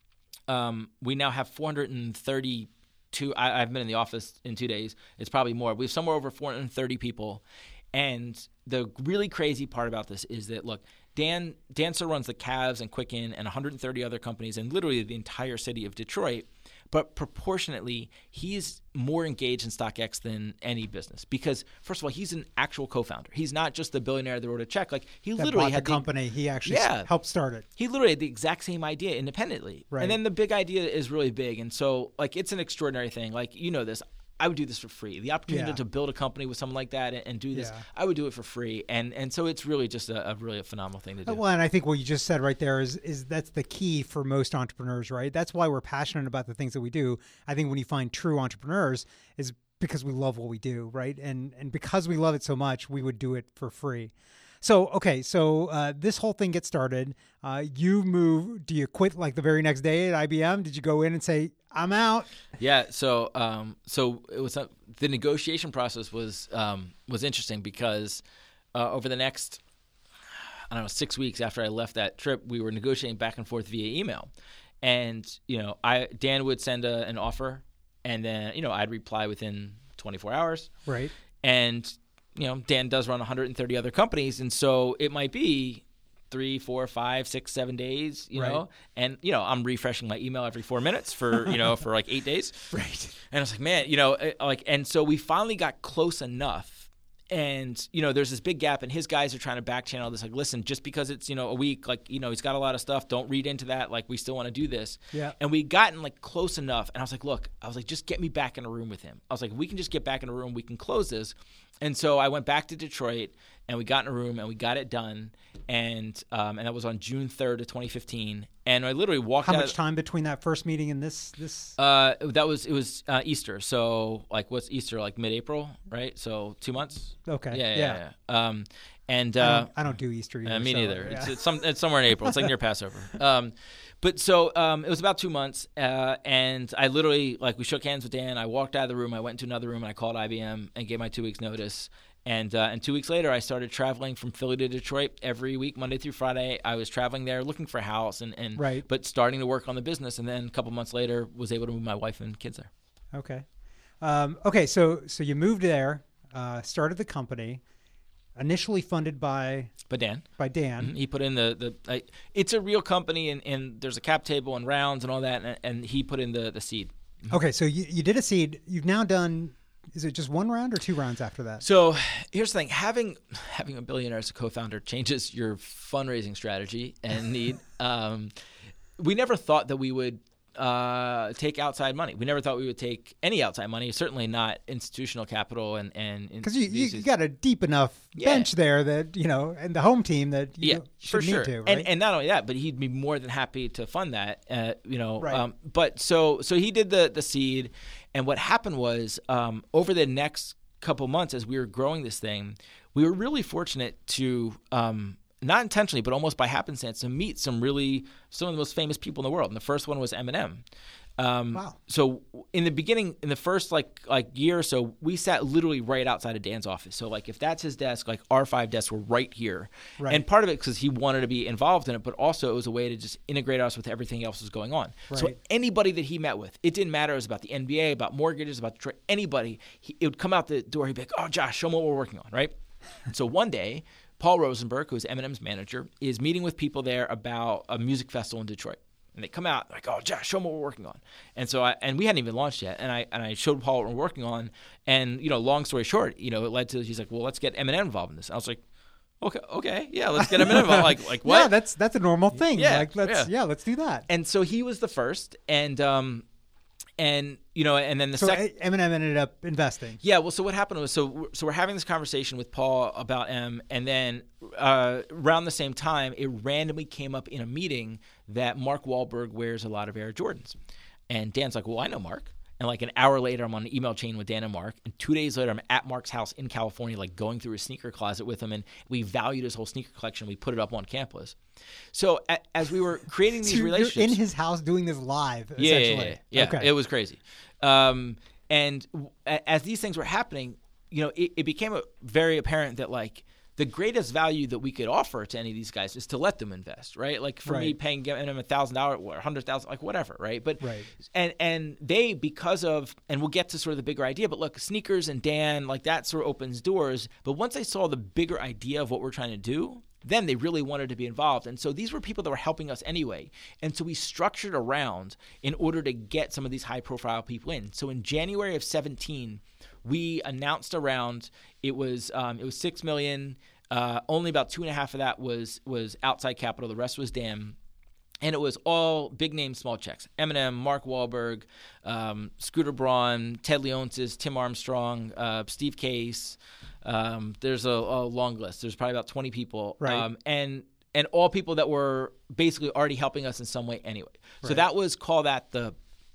Um, we now have four hundred thirty-two. I, I've been in the office in two days. It's probably more. We have somewhere over four hundred thirty people. And the really crazy part about this is that, look, Dan Dan still runs the Cavs and Quicken and one hundred thirty other companies and literally the entire city of Detroit. But proportionately, he's more engaged in StockX than any business because, first of all, he's an actual co-founder. He's not just the billionaire that wrote a check. Like he that literally bought had the company. He actually Yeah. helped start it. He literally had the exact same idea independently. Right. And then the big idea is really big. And so, like, it's an extraordinary thing. Like, you know this. I would do this for free. The opportunity Yeah. to build a company with someone like that and, and do this, Yeah. I would do it for free. And and so it's really just a, a really a phenomenal thing to do. Well, and I think what you just said right there is is that's the key for most entrepreneurs, right? That's why we're passionate about the things that we do. I think when you find true entrepreneurs is because we love what we do, right? And and because we love it so much, we would do it for free. So, okay, so uh, this whole thing gets started. Uh, you move, do you quit like the very next day at I B M? Did you go in and say, I'm out? Yeah, so um, so it was uh, the negotiation process was um, was interesting because uh, over the next I don't know six weeks after I left that trip, we were negotiating back and forth via email, and you know I Dan would send a, an offer, and then you know I'd reply within twenty-four hours, Right. and you know Dan does run one hundred thirty other companies, and so it might be three, four, five, six, seven days, you Right. know, and you know I'm refreshing my email every four minutes for you know for like eight days, Right. and I was like, man, you know, like, and so we finally got close enough. And, you know, there's this big gap, and his guys are trying to back channel this. Like, listen, just because it's, you know, a week, like, you know, he's got a lot of stuff. Don't read into that. Like, we still want to do this. Yeah. And we gotten, like, close enough. And I was like, look, I was like, just get me back in a room with him. I was like, we can just get back in a room. We can close this. And so I went back to Detroit, and we got in a room, and we got it done. And um, and that was on June third of twenty fifteen. And I literally walked How out. much time between that first meeting and this? This. Uh, that was it was uh, Easter. So like, what's Easter? Like mid-April, right? So two months. Okay. Yeah, yeah. Yeah. yeah, yeah. Um, and I, uh, don't, I don't do Easter either. uh, me so, neither. yeah. It's, it's some it's somewhere in April. It's like near Passover. Um, but so um, it was about two months, uh, and I literally like we shook hands with Dan. I walked out of the room. I went into another room, and I called I B M and gave my two weeks notice. And uh, and two weeks later, I started traveling from Philly to Detroit every week, Monday through Friday. I was traveling there, looking for a house, and, and Right. but starting to work on the business. And then a couple months later, was able to move my wife and kids there. Okay. Um, okay. So so you moved there, uh, started the company, initially funded by But Dan, by Dan. he put in the the. I, it's a real company, and, and there's a cap table and rounds and all that, and, and he put in the the seed. Okay. So you, you did a seed. You've now done. Is it just one round or two rounds after that? So here's the thing: having having a billionaire as a co-founder changes your fundraising strategy and need. um, we never thought that we would uh, take outside money. We never thought we would take any outside money. Certainly not institutional capital and and Because you, you, V Cs. you got a deep enough Yeah. bench there that you know, and the home team that you yeah, should for need sure. to. Right? And and not only that, but he'd be more than happy to fund that. Uh, you know, Right. um, but so so he did the the seed, and what happened was um, over the next couple months as we were growing this thing, we were really fortunate to. Um, Not intentionally, but almost by happenstance, to meet some really some of the most famous people in the world. And the first one was Eminem. Um, Wow. So in the beginning, in the first like like year or so, we sat literally right outside of Dan's office. So like if that's his desk, like our five desks were right here. Right. And part of it because he wanted to be involved in it, but also it was a way to just integrate us with everything else that's going on. So Right. anybody that he met with, it didn't matter. It was about the N B A, about mortgages, about Detroit, anybody. He, it would come out the door. He'd be like, "Oh, Josh, show me what we're working on," right? And so one day, Paul Rosenberg, who's Eminem's manager, is meeting with people there about a music festival in Detroit. And they come out like, "Oh, Josh, show them what we're working on." And so I and we hadn't even launched yet. And I and I showed Paul what we're working on. And you know, long story short, you know, it led to he's like, "Well, let's get Eminem involved in this." I was like, "Okay, okay, yeah, let's get Eminem involved." Like, like what? Yeah, that's that's a normal thing. Yeah, like let's yeah. yeah, let's do that. And so he was the first, and um, and you know, and then the So second. Eminem ended up investing. Yeah, well, so what happened was, so we're- so we're having this conversation with Paul about M, and then uh, around the same time, it randomly came up in a meeting that Mark Wahlberg wears a lot of Air Jordans, and Dan's like, "Well, I know Mark." And like an hour later, I'm on an email chain with Dan and Mark, and two days later, I'm at Mark's house in California, like going through his sneaker closet with him, and we valued his whole sneaker collection. We put it up on campus. So a, as we were creating So these you're relationships, in his house doing this live. yeah, yeah, essentially. yeah, yeah. Okay. It was crazy. Um, and w- a- as these things were happening, you know, it, it became a, very apparent that like the greatest value that we could offer to any of these guys is to let them invest, right? Like for me, Right. paying them a thousand dollars or a hundred thousand, like whatever, right? But Right. and and they because of and we'll get to sort of the bigger idea, but look, sneakers and Dan, like that sort of opens doors. But once they saw the bigger idea of what we're trying to do, then they really wanted to be involved. And so these were people that were helping us anyway. And so we structured around in order to get some of these high profile people in. So in January of seventeen, we announced a round. It was um, it was six million. Uh, only about two and a half of that was was outside capital. The rest was Dan. And it was all big name, small checks. Eminem, Mark Wahlberg, um, Scooter Braun, Ted Leonsis, Tim Armstrong, uh, Steve Case. Um, there's a, a long list. There's probably about twenty people. Right. Um, and and all people that were basically already helping us in some way anyway. So Right. that was, call that the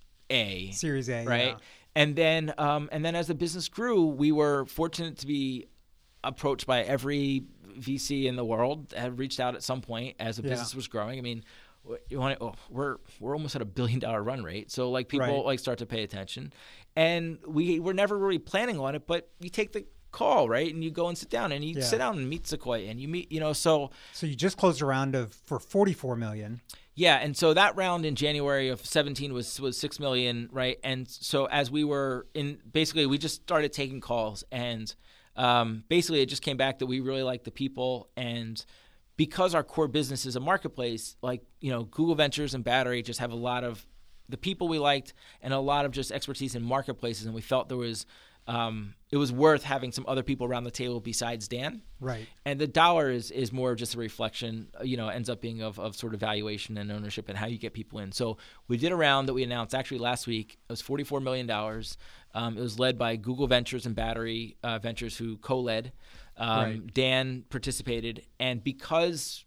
A. Series A, Right. yeah. And then um, and then as the business grew, we were fortunate to be approached by every V C in the world that had reached out at some point as the Yeah. business was growing. I mean, you want to, oh, we're we're almost at a billion dollar run rate, so like people Right. like start to pay attention, and we were never really planning on it, but you take the call, right, and you go and sit down, and you Yeah. sit down and meet Sequoia, and you meet, you know, so So you just closed a round of for forty-four million. yeah, and so that round in January of seventeen was was six million, right, and so as we were in, basically we just started taking calls, and um, basically it just came back that we really liked the people, and because our core business is a marketplace, like, you know, Google Ventures and Battery just have a lot of the people we liked and a lot of just expertise in marketplaces. And we felt there was, um, it was worth having some other people around the table besides Dan. Right. And the dollar is, is more just a reflection, you know, ends up being of, of sort of valuation and ownership and how you get people in. So we did a round that we announced actually last week. It was forty-four million dollars. Um, it was led by Google Ventures and Battery uh, Ventures, who co-led. Um, right. Dan participated. And because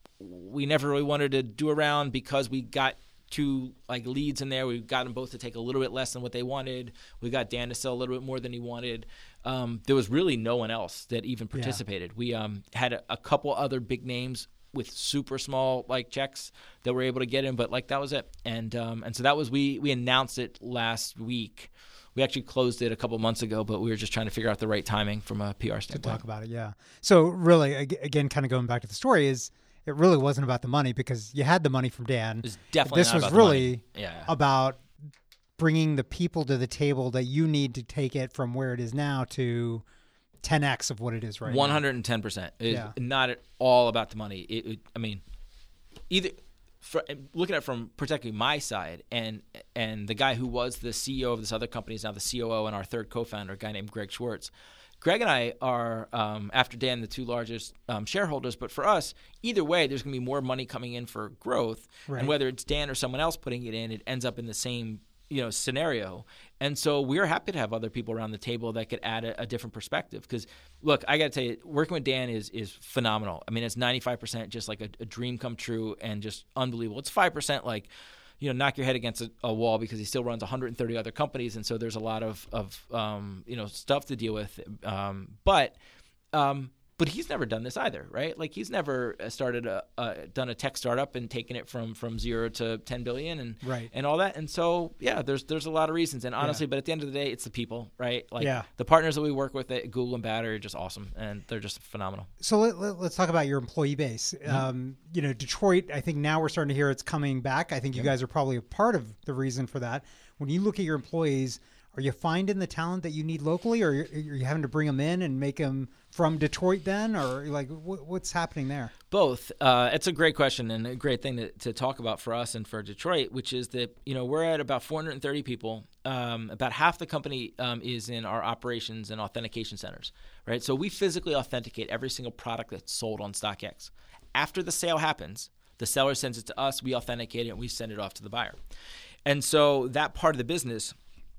we never really wanted to do a round, because we got two like leads in there, we got them both to take a little bit less than what they wanted. We got Dan to sell a little bit more than he wanted. Um, there was really no one else that even participated. Yeah. We um, had a, a couple other big names with super small like checks that were able to get in, but like that was it. And um, and so that was we we announced it last week. We actually closed it a couple months ago, but we were just trying to figure out the right timing from a P R standpoint. To talk about it, yeah. So really, again, kind of going back to the story, is it really wasn't about the money because you had the money from Dan. It's definitely this not was about really the money. Yeah. about bringing the people to the table that you need to take it from where it is now to ten x of what it is right one hundred ten percent. now. It's yeah. not at all about the money. It, it, I mean, either for, looking at it from particularly my side, and and the guy who was the C E O of this other company is now the C O O and our third co-founder, a guy named Greg Schwartz. Greg and I are, um, after Dan, the two largest um, shareholders. But for us, either way, there's going to be more money coming in for growth. Right. And whether it's Dan or someone else putting it in, it ends up in the same you know scenario. And so we're happy to have other people around the table that could add a, a different perspective. Because, look, I got to tell you, working with Dan is is phenomenal. I mean, it's ninety-five percent just like a, a dream come true and just unbelievable. It's five percent like, you know, knock your head against a, a wall because he still runs one hundred thirty other companies, and so there's a lot of of um, you know stuff to deal with. Um, but um, but he's never done this either, right? Like he's never started a, a done a tech startup and taken it from from zero to ten billion and right. and all that. And so yeah, there's there's a lot of reasons. And honestly, yeah. but at the end of the day, it's the people, right? Like yeah. the partners that we work with at Google and Battery are just awesome, and they're just phenomenal. So let, let, let's talk about your employee base. Mm-hmm. Um, you know, Detroit, I think now we're starting to hear it's coming back. I think you guys are probably a part of the reason for that. When you look at your employees, are you finding the talent that you need locally, or are you having to bring them in and make them from Detroit then, or like what's happening there? Both. Uh, it's a great question and a great thing to, to talk about for us and for Detroit, which is that, you know, we're at about four hundred thirty people. Um, about half the company um, is in our operations and authentication centers, right? So we physically authenticate every single product that's sold on StockX. After the sale happens, the seller sends it to us, we authenticate it, and we send it off to the buyer. And so that part of the business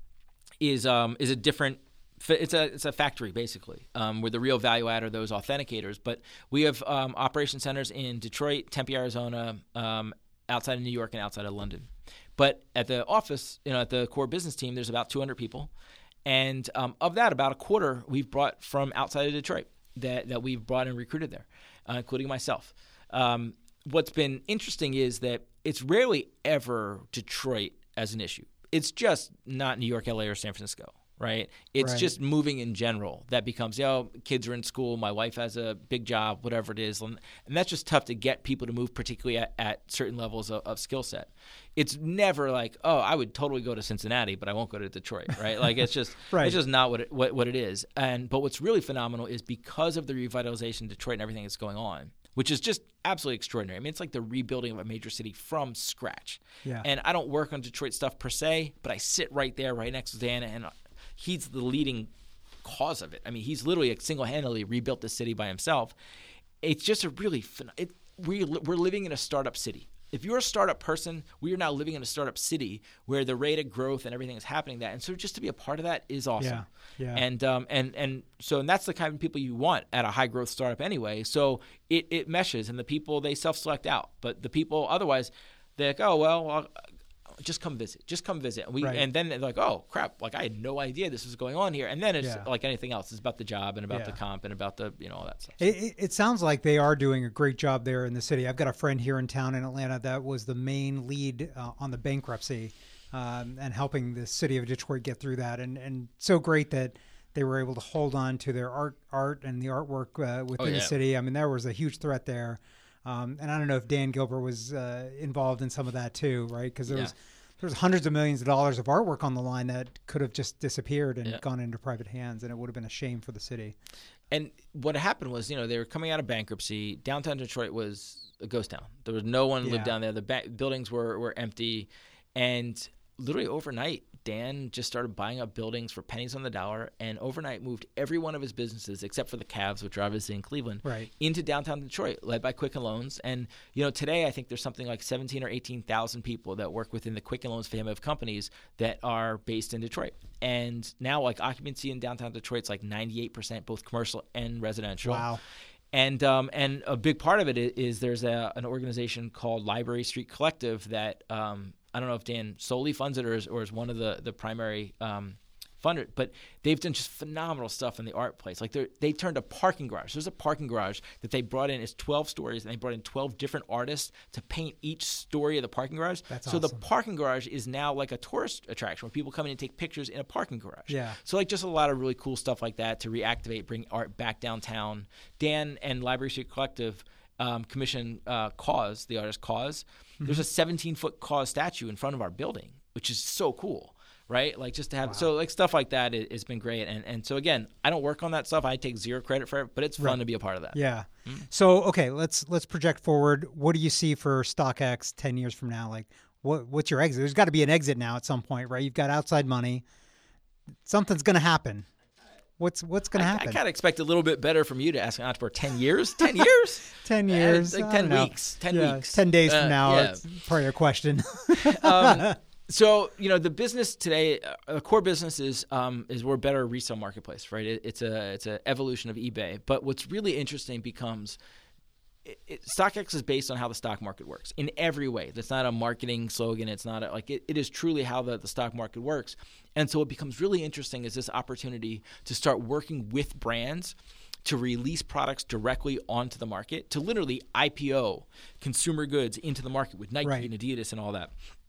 is um, is a different it's a it's a factory basically um, where the real value add are those authenticators. But we have um, operation centers in Detroit, Tempe, Arizona, um, outside of New York, and outside of London. But at the office, you know, at the core business team, there's about two hundred people, and um, of that, about a quarter we've brought from outside of Detroit that that we've brought and recruited there, uh, including myself. Um, what's been interesting is that it's rarely ever Detroit as an issue. It's just not New York, L A, or San Francisco, right? It's right. just moving in general that becomes, you know, kids are in school, my wife has a big job, whatever it is. And that's just tough to get people to move, particularly at, at certain levels of, of skill set. It's never like, oh, I would totally go to Cincinnati, but I won't go to Detroit, right? Like it's just right. it's just not what it, what, what it is. And but what's really phenomenal is because of the revitalization of Detroit and everything that's going on, which is just absolutely extraordinary. I mean, it's like the rebuilding of a major city from scratch. Yeah. And I don't work on Detroit stuff per se, but I sit right there, right next to Dan, and he's the leading cause of it. I mean, he's literally single-handedly rebuilt the city by himself. It's just a really it, we, we're living in a startup city. If you're a startup person, we are now living in a startup city where the rate of growth and everything is happening. That and so just to be a part of that is awesome. Yeah, yeah. And um and and so and that's the kind of people you want at a high growth startup anyway. So it it meshes, and the people they self select out, but the people otherwise they're like, oh well, I'll, just come visit, just come visit. And we right. and then they're like, oh crap, like I had no idea this was going on here. And then it's yeah. like anything else, it's about the job and about yeah. the comp and about the you know all that stuff. It, it, it sounds like they are doing a great job there in the city. I've got a friend here in town in Atlanta that was the main lead uh, on the bankruptcy um, and helping the city of Detroit get through that. And and so great that they were able to hold on to their art art and the artwork uh, within oh, yeah. the city. I mean, there was a huge threat there. Um, and I don't know if Dan Gilbert was uh, involved in some of that too, right? Because there yeah. was there's hundreds of millions of dollars of artwork on the line that could have just disappeared and yeah. gone into private hands, and it would have been a shame for the city. And what happened was, you know, they were coming out of bankruptcy. Downtown Detroit was a ghost town. There was no one Yeah. lived down there. The ba- buildings were, were empty. And literally overnight, Dan just started buying up buildings for pennies on the dollar, and overnight moved every one of his businesses, except for the Cavs, which are obviously in Cleveland, Right. into downtown Detroit, led by Quicken Loans. And, you know, today I think there's something like seventeen or eighteen thousand people that work within the Quicken Loans family of companies that are based in Detroit. And now, like, occupancy in downtown Detroit is like ninety-eight percent, both commercial and residential. Wow. And um, and a big part of it is, is there's a, an organization called Library Street Collective that um, I don't know if Dan solely funds it or is, or is one of the the primary um, funders, but they've done just phenomenal stuff in the art place. Like they they turned a parking garage. There's a parking garage that they brought in. It's twelve stories, and they brought in twelve different artists to paint each story of the parking garage. That's so awesome. the parking garage is now like a tourist attraction where people come in and take pictures in a parking garage. Yeah. So like just a lot of really cool stuff like that to reactivate, bring art back downtown. Dan and Library Street Collective um, commission uh, Cause, the artist Cause. Mm-hmm. There's a seventeen-foot Cause statue in front of our building, which is so cool. Right? Like just to have, wow. so like stuff like that has been great. And and so again, I don't work on that stuff. I take zero credit for it, but it's fun right. to be a part of that. Yeah. Mm-hmm. So, okay, let's, let's project forward. What do you see for StockX ten years from now? Like what, what's your exit? There's got to be an exit now at some point, right? You've got outside money. Something's going to happen. What's, what's going to happen? I, I kind of expect a little bit better from you to ask an entrepreneur. ten years? ten years? ten years. Uh, like ten weeks. ten yeah, weeks. ten days uh, from now. Yeah. It's part of your question. um, So, you know, the business today, uh, the core business is um, is we're a better resale marketplace, right? It, it's a it's an evolution of eBay. But what's really interesting becomes it, it, StockX is based on how the stock market works in every way. That's not a marketing slogan. It's not a, like it, it is truly how the, the stock market works. And so what becomes really interesting is this opportunity to start working with brands to release products directly onto the market, to literally I P O consumer goods into the market with Nike right. and Adidas and all that.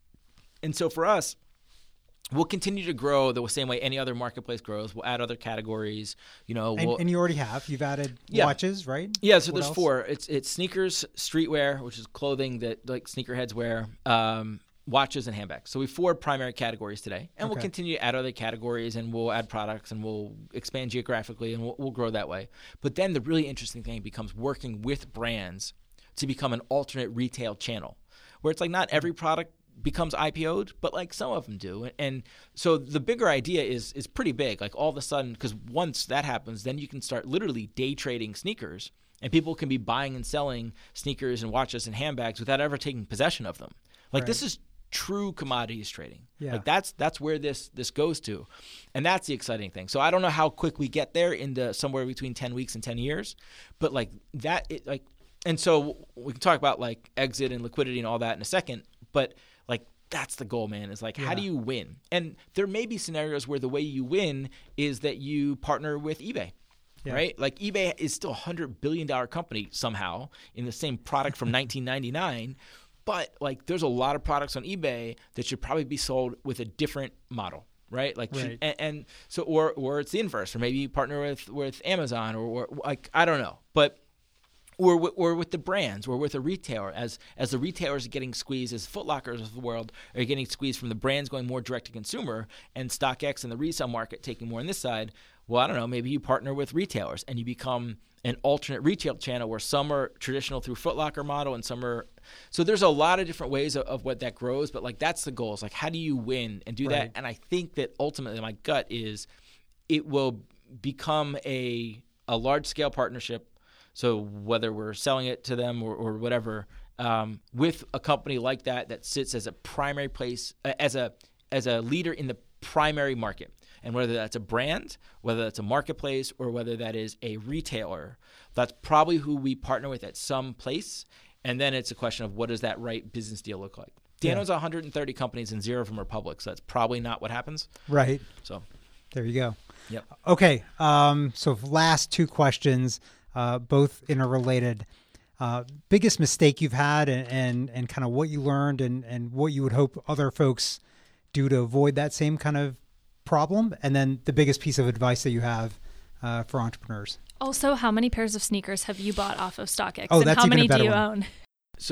And so for us, we'll continue to grow the same way any other marketplace grows. We'll add other categories. You know, and, we'll, and you already have. You've added yeah. watches, right? Yeah. So what there's else? four. It's it's sneakers, streetwear, which is clothing that like sneakerheads wear, um, watches, and handbags. So we have four primary categories today, and okay. we'll continue to add other categories, and we'll add products, and we'll expand geographically, and we'll, we'll grow that way. But then the really interesting thing becomes working with brands to become an alternate retail channel, where it's like not every product becomes I P O'd, but like some of them do. And, and so the bigger idea is is pretty big. Like all of a sudden, because once that happens, then you can start literally day trading sneakers, and people can be buying and selling sneakers and watches and handbags without ever taking possession of them. Like right. this is true commodities trading. Yeah. Like that's that's where this this goes to. And that's the exciting thing. So I don't know how quick we get there into somewhere between ten weeks and ten years, but like that it, like and so we can talk about like exit and liquidity and all that in a second, but like that's the goal, man, is like, yeah. how do you win? And there may be scenarios where the way you win is that you partner with eBay, yeah. right? Like eBay is still a one hundred billion dollars company somehow in the same product from nineteen ninety-nine, but like there's a lot of products on eBay that should probably be sold with a different model, right? Like, right. Should, and, and so, or or it's the inverse, or maybe you partner with, with Amazon or, or like, I don't know, but Or, or with the brands, or with a retailer, as as the retailers are getting squeezed, as Foot Lockers of the world are getting squeezed from the brands going more direct to consumer, and StockX and the resale market taking more on this side. Well, I don't know, maybe you partner with retailers and you become an alternate retail channel where some are traditional through Foot Locker model and some are. So there's a lot of different ways of, of what that grows, but like that's the goal. It's like, how do you win and do right. that? And I think that ultimately my gut is it will become a a large scale partnership. So whether we're selling it to them or, or whatever, um, with a company like that that sits as a primary place, uh, as a as a leader in the primary market, and whether that's a brand, whether that's a marketplace, or whether that is a retailer, that's probably who we partner with at some place. And then it's a question of what does that right business deal look like? Dan yeah. owns one hundred thirty companies and zero from Republic, so that's probably not what happens. Right. So there you go. Yep. Okay. Um, so last two questions. Uh, both interrelated. Uh, biggest mistake you've had and, and, and kind of what you learned and, and what you would hope other folks do to avoid that same kind of problem. And then the biggest piece of advice that you have uh, for entrepreneurs. Also, how many pairs of sneakers have you bought off of StockX? Oh, and that's how even many a better do you one. own? So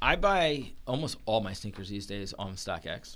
I buy almost all my sneakers these days on StockX.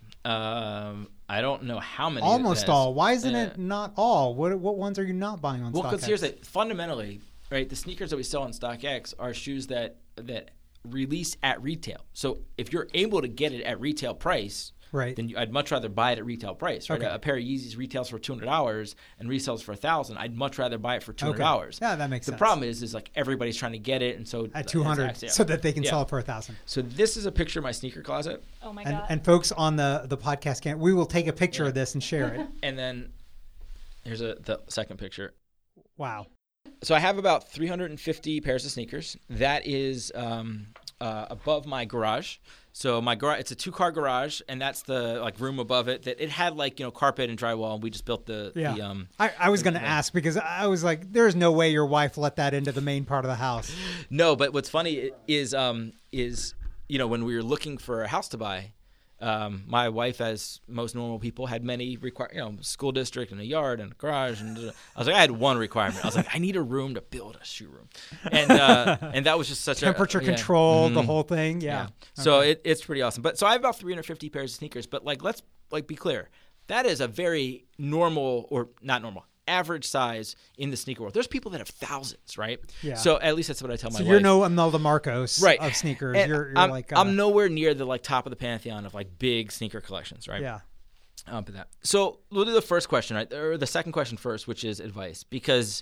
Um, I don't know how many. Almost all. Why isn't uh, it not all? What what ones are you not buying on well, StockX? Well, because here's the fundamentally, right? The sneakers that we sell on StockX are shoes that that release at retail. So if you're able to get it at retail price, right, then you, I'd much rather buy it at retail price. Right, okay. a, a pair of Yeezys retails for two hundred dollars and resells for a thousand. I'd much rather buy it for two hundred dollars. Okay. Yeah, that makes the sense. The problem is, is like everybody's trying to get it, and so at two hundred, actually, yeah. so that they can yeah. sell it for a thousand. So this is a picture of my sneaker closet. Oh my and, god! And folks on the the podcast can't. We will take a picture yeah. of this and share it. And then here's a the second picture. Wow. So I have about three hundred fifty pairs of sneakers. That is um, uh, above my garage. So my garage, it's a two-car garage, and that's the like room above it. That it had like you know carpet and drywall, and we just built the. Yeah. The, um, I, I was going to ask because I was like, "There's no way your wife let that into the main part of the house." No, but what's funny is um, is you know when we were looking for a house to buy, um, my wife, as most normal people, had many require you know school district and a yard and a garage, and I was like, I had one requirement. I was like, I need a room to build a shoe room, and uh, and that was just such temperature a temperature control, yeah. mm-hmm. the whole thing. Yeah. yeah. Okay. So it, it's pretty awesome. But so I have about three hundred fifty pairs of sneakers. But like, let's like be clear, that is a very normal or not normal. Average size in the sneaker world. There's people that have thousands, right? Yeah. So at least that's what I tell my so wife. you're no Imelda Marcos right. of sneakers. And you're you're I'm, like uh, I'm nowhere near the like top of the pantheon of like big sneaker collections, right? Yeah. Um, but that. So we'll do the first question, right? Or the second question first, which is advice, because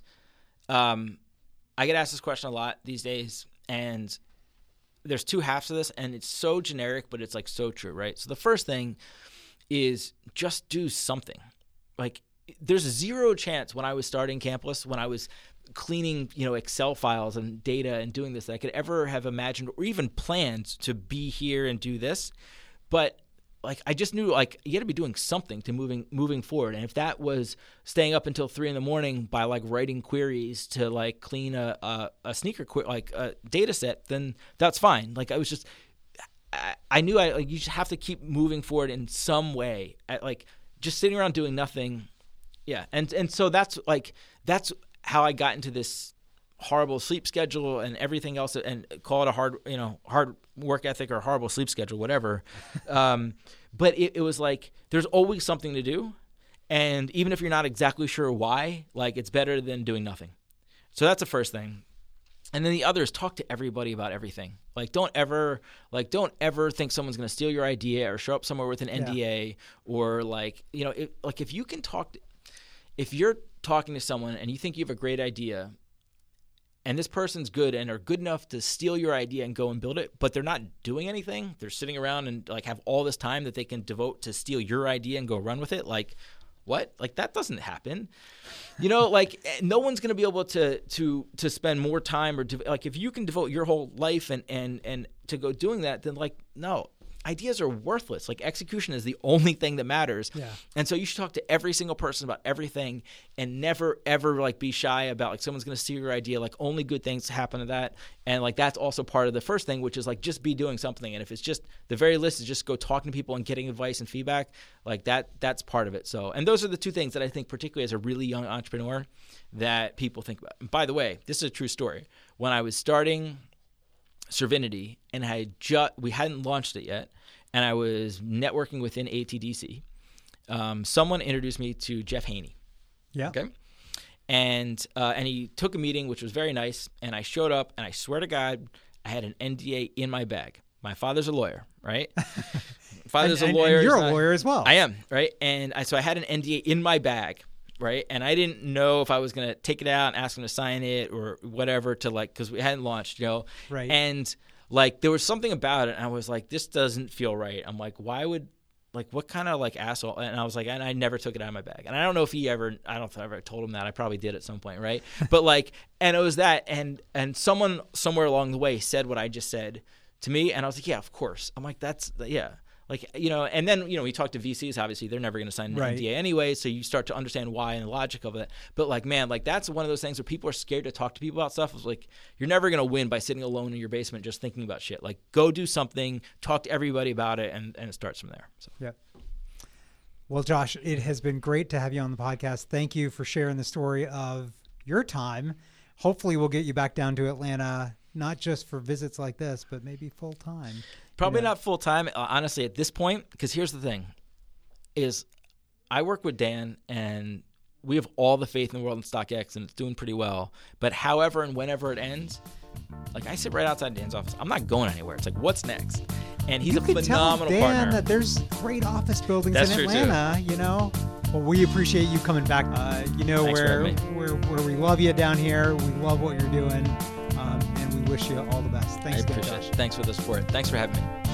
um, I get asked this question a lot these days, and there's two halves to this, and it's so generic, but it's like so true, right? So the first thing is just do something, like. There's zero chance when I was starting Campless, when I was cleaning, you know, Excel files and data and doing this, that I could ever have imagined or even planned to be here and do this. But like, I just knew like you got to be doing something to moving moving forward. And if that was staying up until three in the morning by like writing queries to like clean a a, a sneaker que- like a data set, then that's fine. Like I was just, I, I knew I like you just have to keep moving forward in some way. At, like just sitting around doing nothing. Yeah, and and so that's like that's how I got into this horrible sleep schedule and everything else, and call it a hard you know hard work ethic or horrible sleep schedule, whatever. um, but it, it was like there's always something to do, and even if you're not exactly sure why, like it's better than doing nothing. So that's the first thing. And then the other is talk to everybody about everything. Like don't ever like don't ever think someone's going to steal your idea or show up somewhere with an N D A yeah. or like you know it, like if you can talk. To, If you're talking to someone and you think you have a great idea and this person's good and are good enough to steal your idea and go and build it, but they're not doing anything, they're sitting around and like have all this time that they can devote to steal your idea and go run with it, like what? Like that doesn't happen. You know, like no one's going to be able to to to spend more time or de- like if you can devote your whole life and and and to go doing that, then like no. Ideas are worthless. Like execution is the only thing that matters. Yeah. And so you should talk to every single person about everything and never, ever like be shy about like someone's going to steal your idea. Like only good things happen to that. And like that's also part of the first thing, which is like just be doing something. And if it's just the very list is just go talking to people and getting advice and feedback, like that, that's part of it. So, and those are the two things that I think particularly as a really young entrepreneur that people think about. And by the way, this is a true story. When I was starting Servinity, and I just we hadn't launched it yet, and I was networking within A T D C. Um, someone introduced me to Jeff Haney. Yeah. Okay. And uh, and he took a meeting, which was very nice. And I showed up, and I swear to God, I had an N D A in my bag. My father's a lawyer, right? Father's and, a lawyer. And you're not, a lawyer as well. I am, right? And I, so I had an N D A in my bag. Right. And I didn't know if I was going to take it out and ask him to sign it or whatever to like, because we hadn't launched, you know. Right. And like, there was something about it. And I was like, this doesn't feel right. I'm like, why would, like, what kind of like asshole? And I was like, and I never took it out of my bag. And I don't know if he ever, I don't know if I ever told him that. I probably did at some point. Right. But like, and it was that. And, and someone somewhere along the way said what I just said to me. And I was like, yeah, of course. I'm like, that's, yeah. Like, you know, and then, you know, we talk to V Cs, obviously, they're never going to sign an right. N D A anyway, so you start to understand why and the logic of it. But, like, man, like, that's one of those things where people are scared to talk to people about stuff. It's like, you're never going to win by sitting alone in your basement just thinking about shit. Like, go do something, talk to everybody about it, and, and it starts from there. So. Yeah. Well, Josh, it has been great to have you on the podcast. Thank you for sharing the story of your time. Hopefully we'll get you back down to Atlanta not just for visits like this, but maybe full time. Probably you know? not full time, uh, honestly, at this point, because here's the thing, is I work with Dan, and we have all the faith in the world in StockX, and it's doing pretty well. But however and whenever it ends, like I sit right outside Dan's office. I'm not going anywhere. It's like, what's next? And he's you a could phenomenal tell Dan partner. that there's great office buildings That's in true, Atlanta, you know? Well, we appreciate you coming back. Uh, you know, Thanks for where, having me. where where we love you down here. We love what you're doing. Um, and we wish you all the best. Thanks I again, appreciate Josh. it. Thanks for the support. Thanks for having me.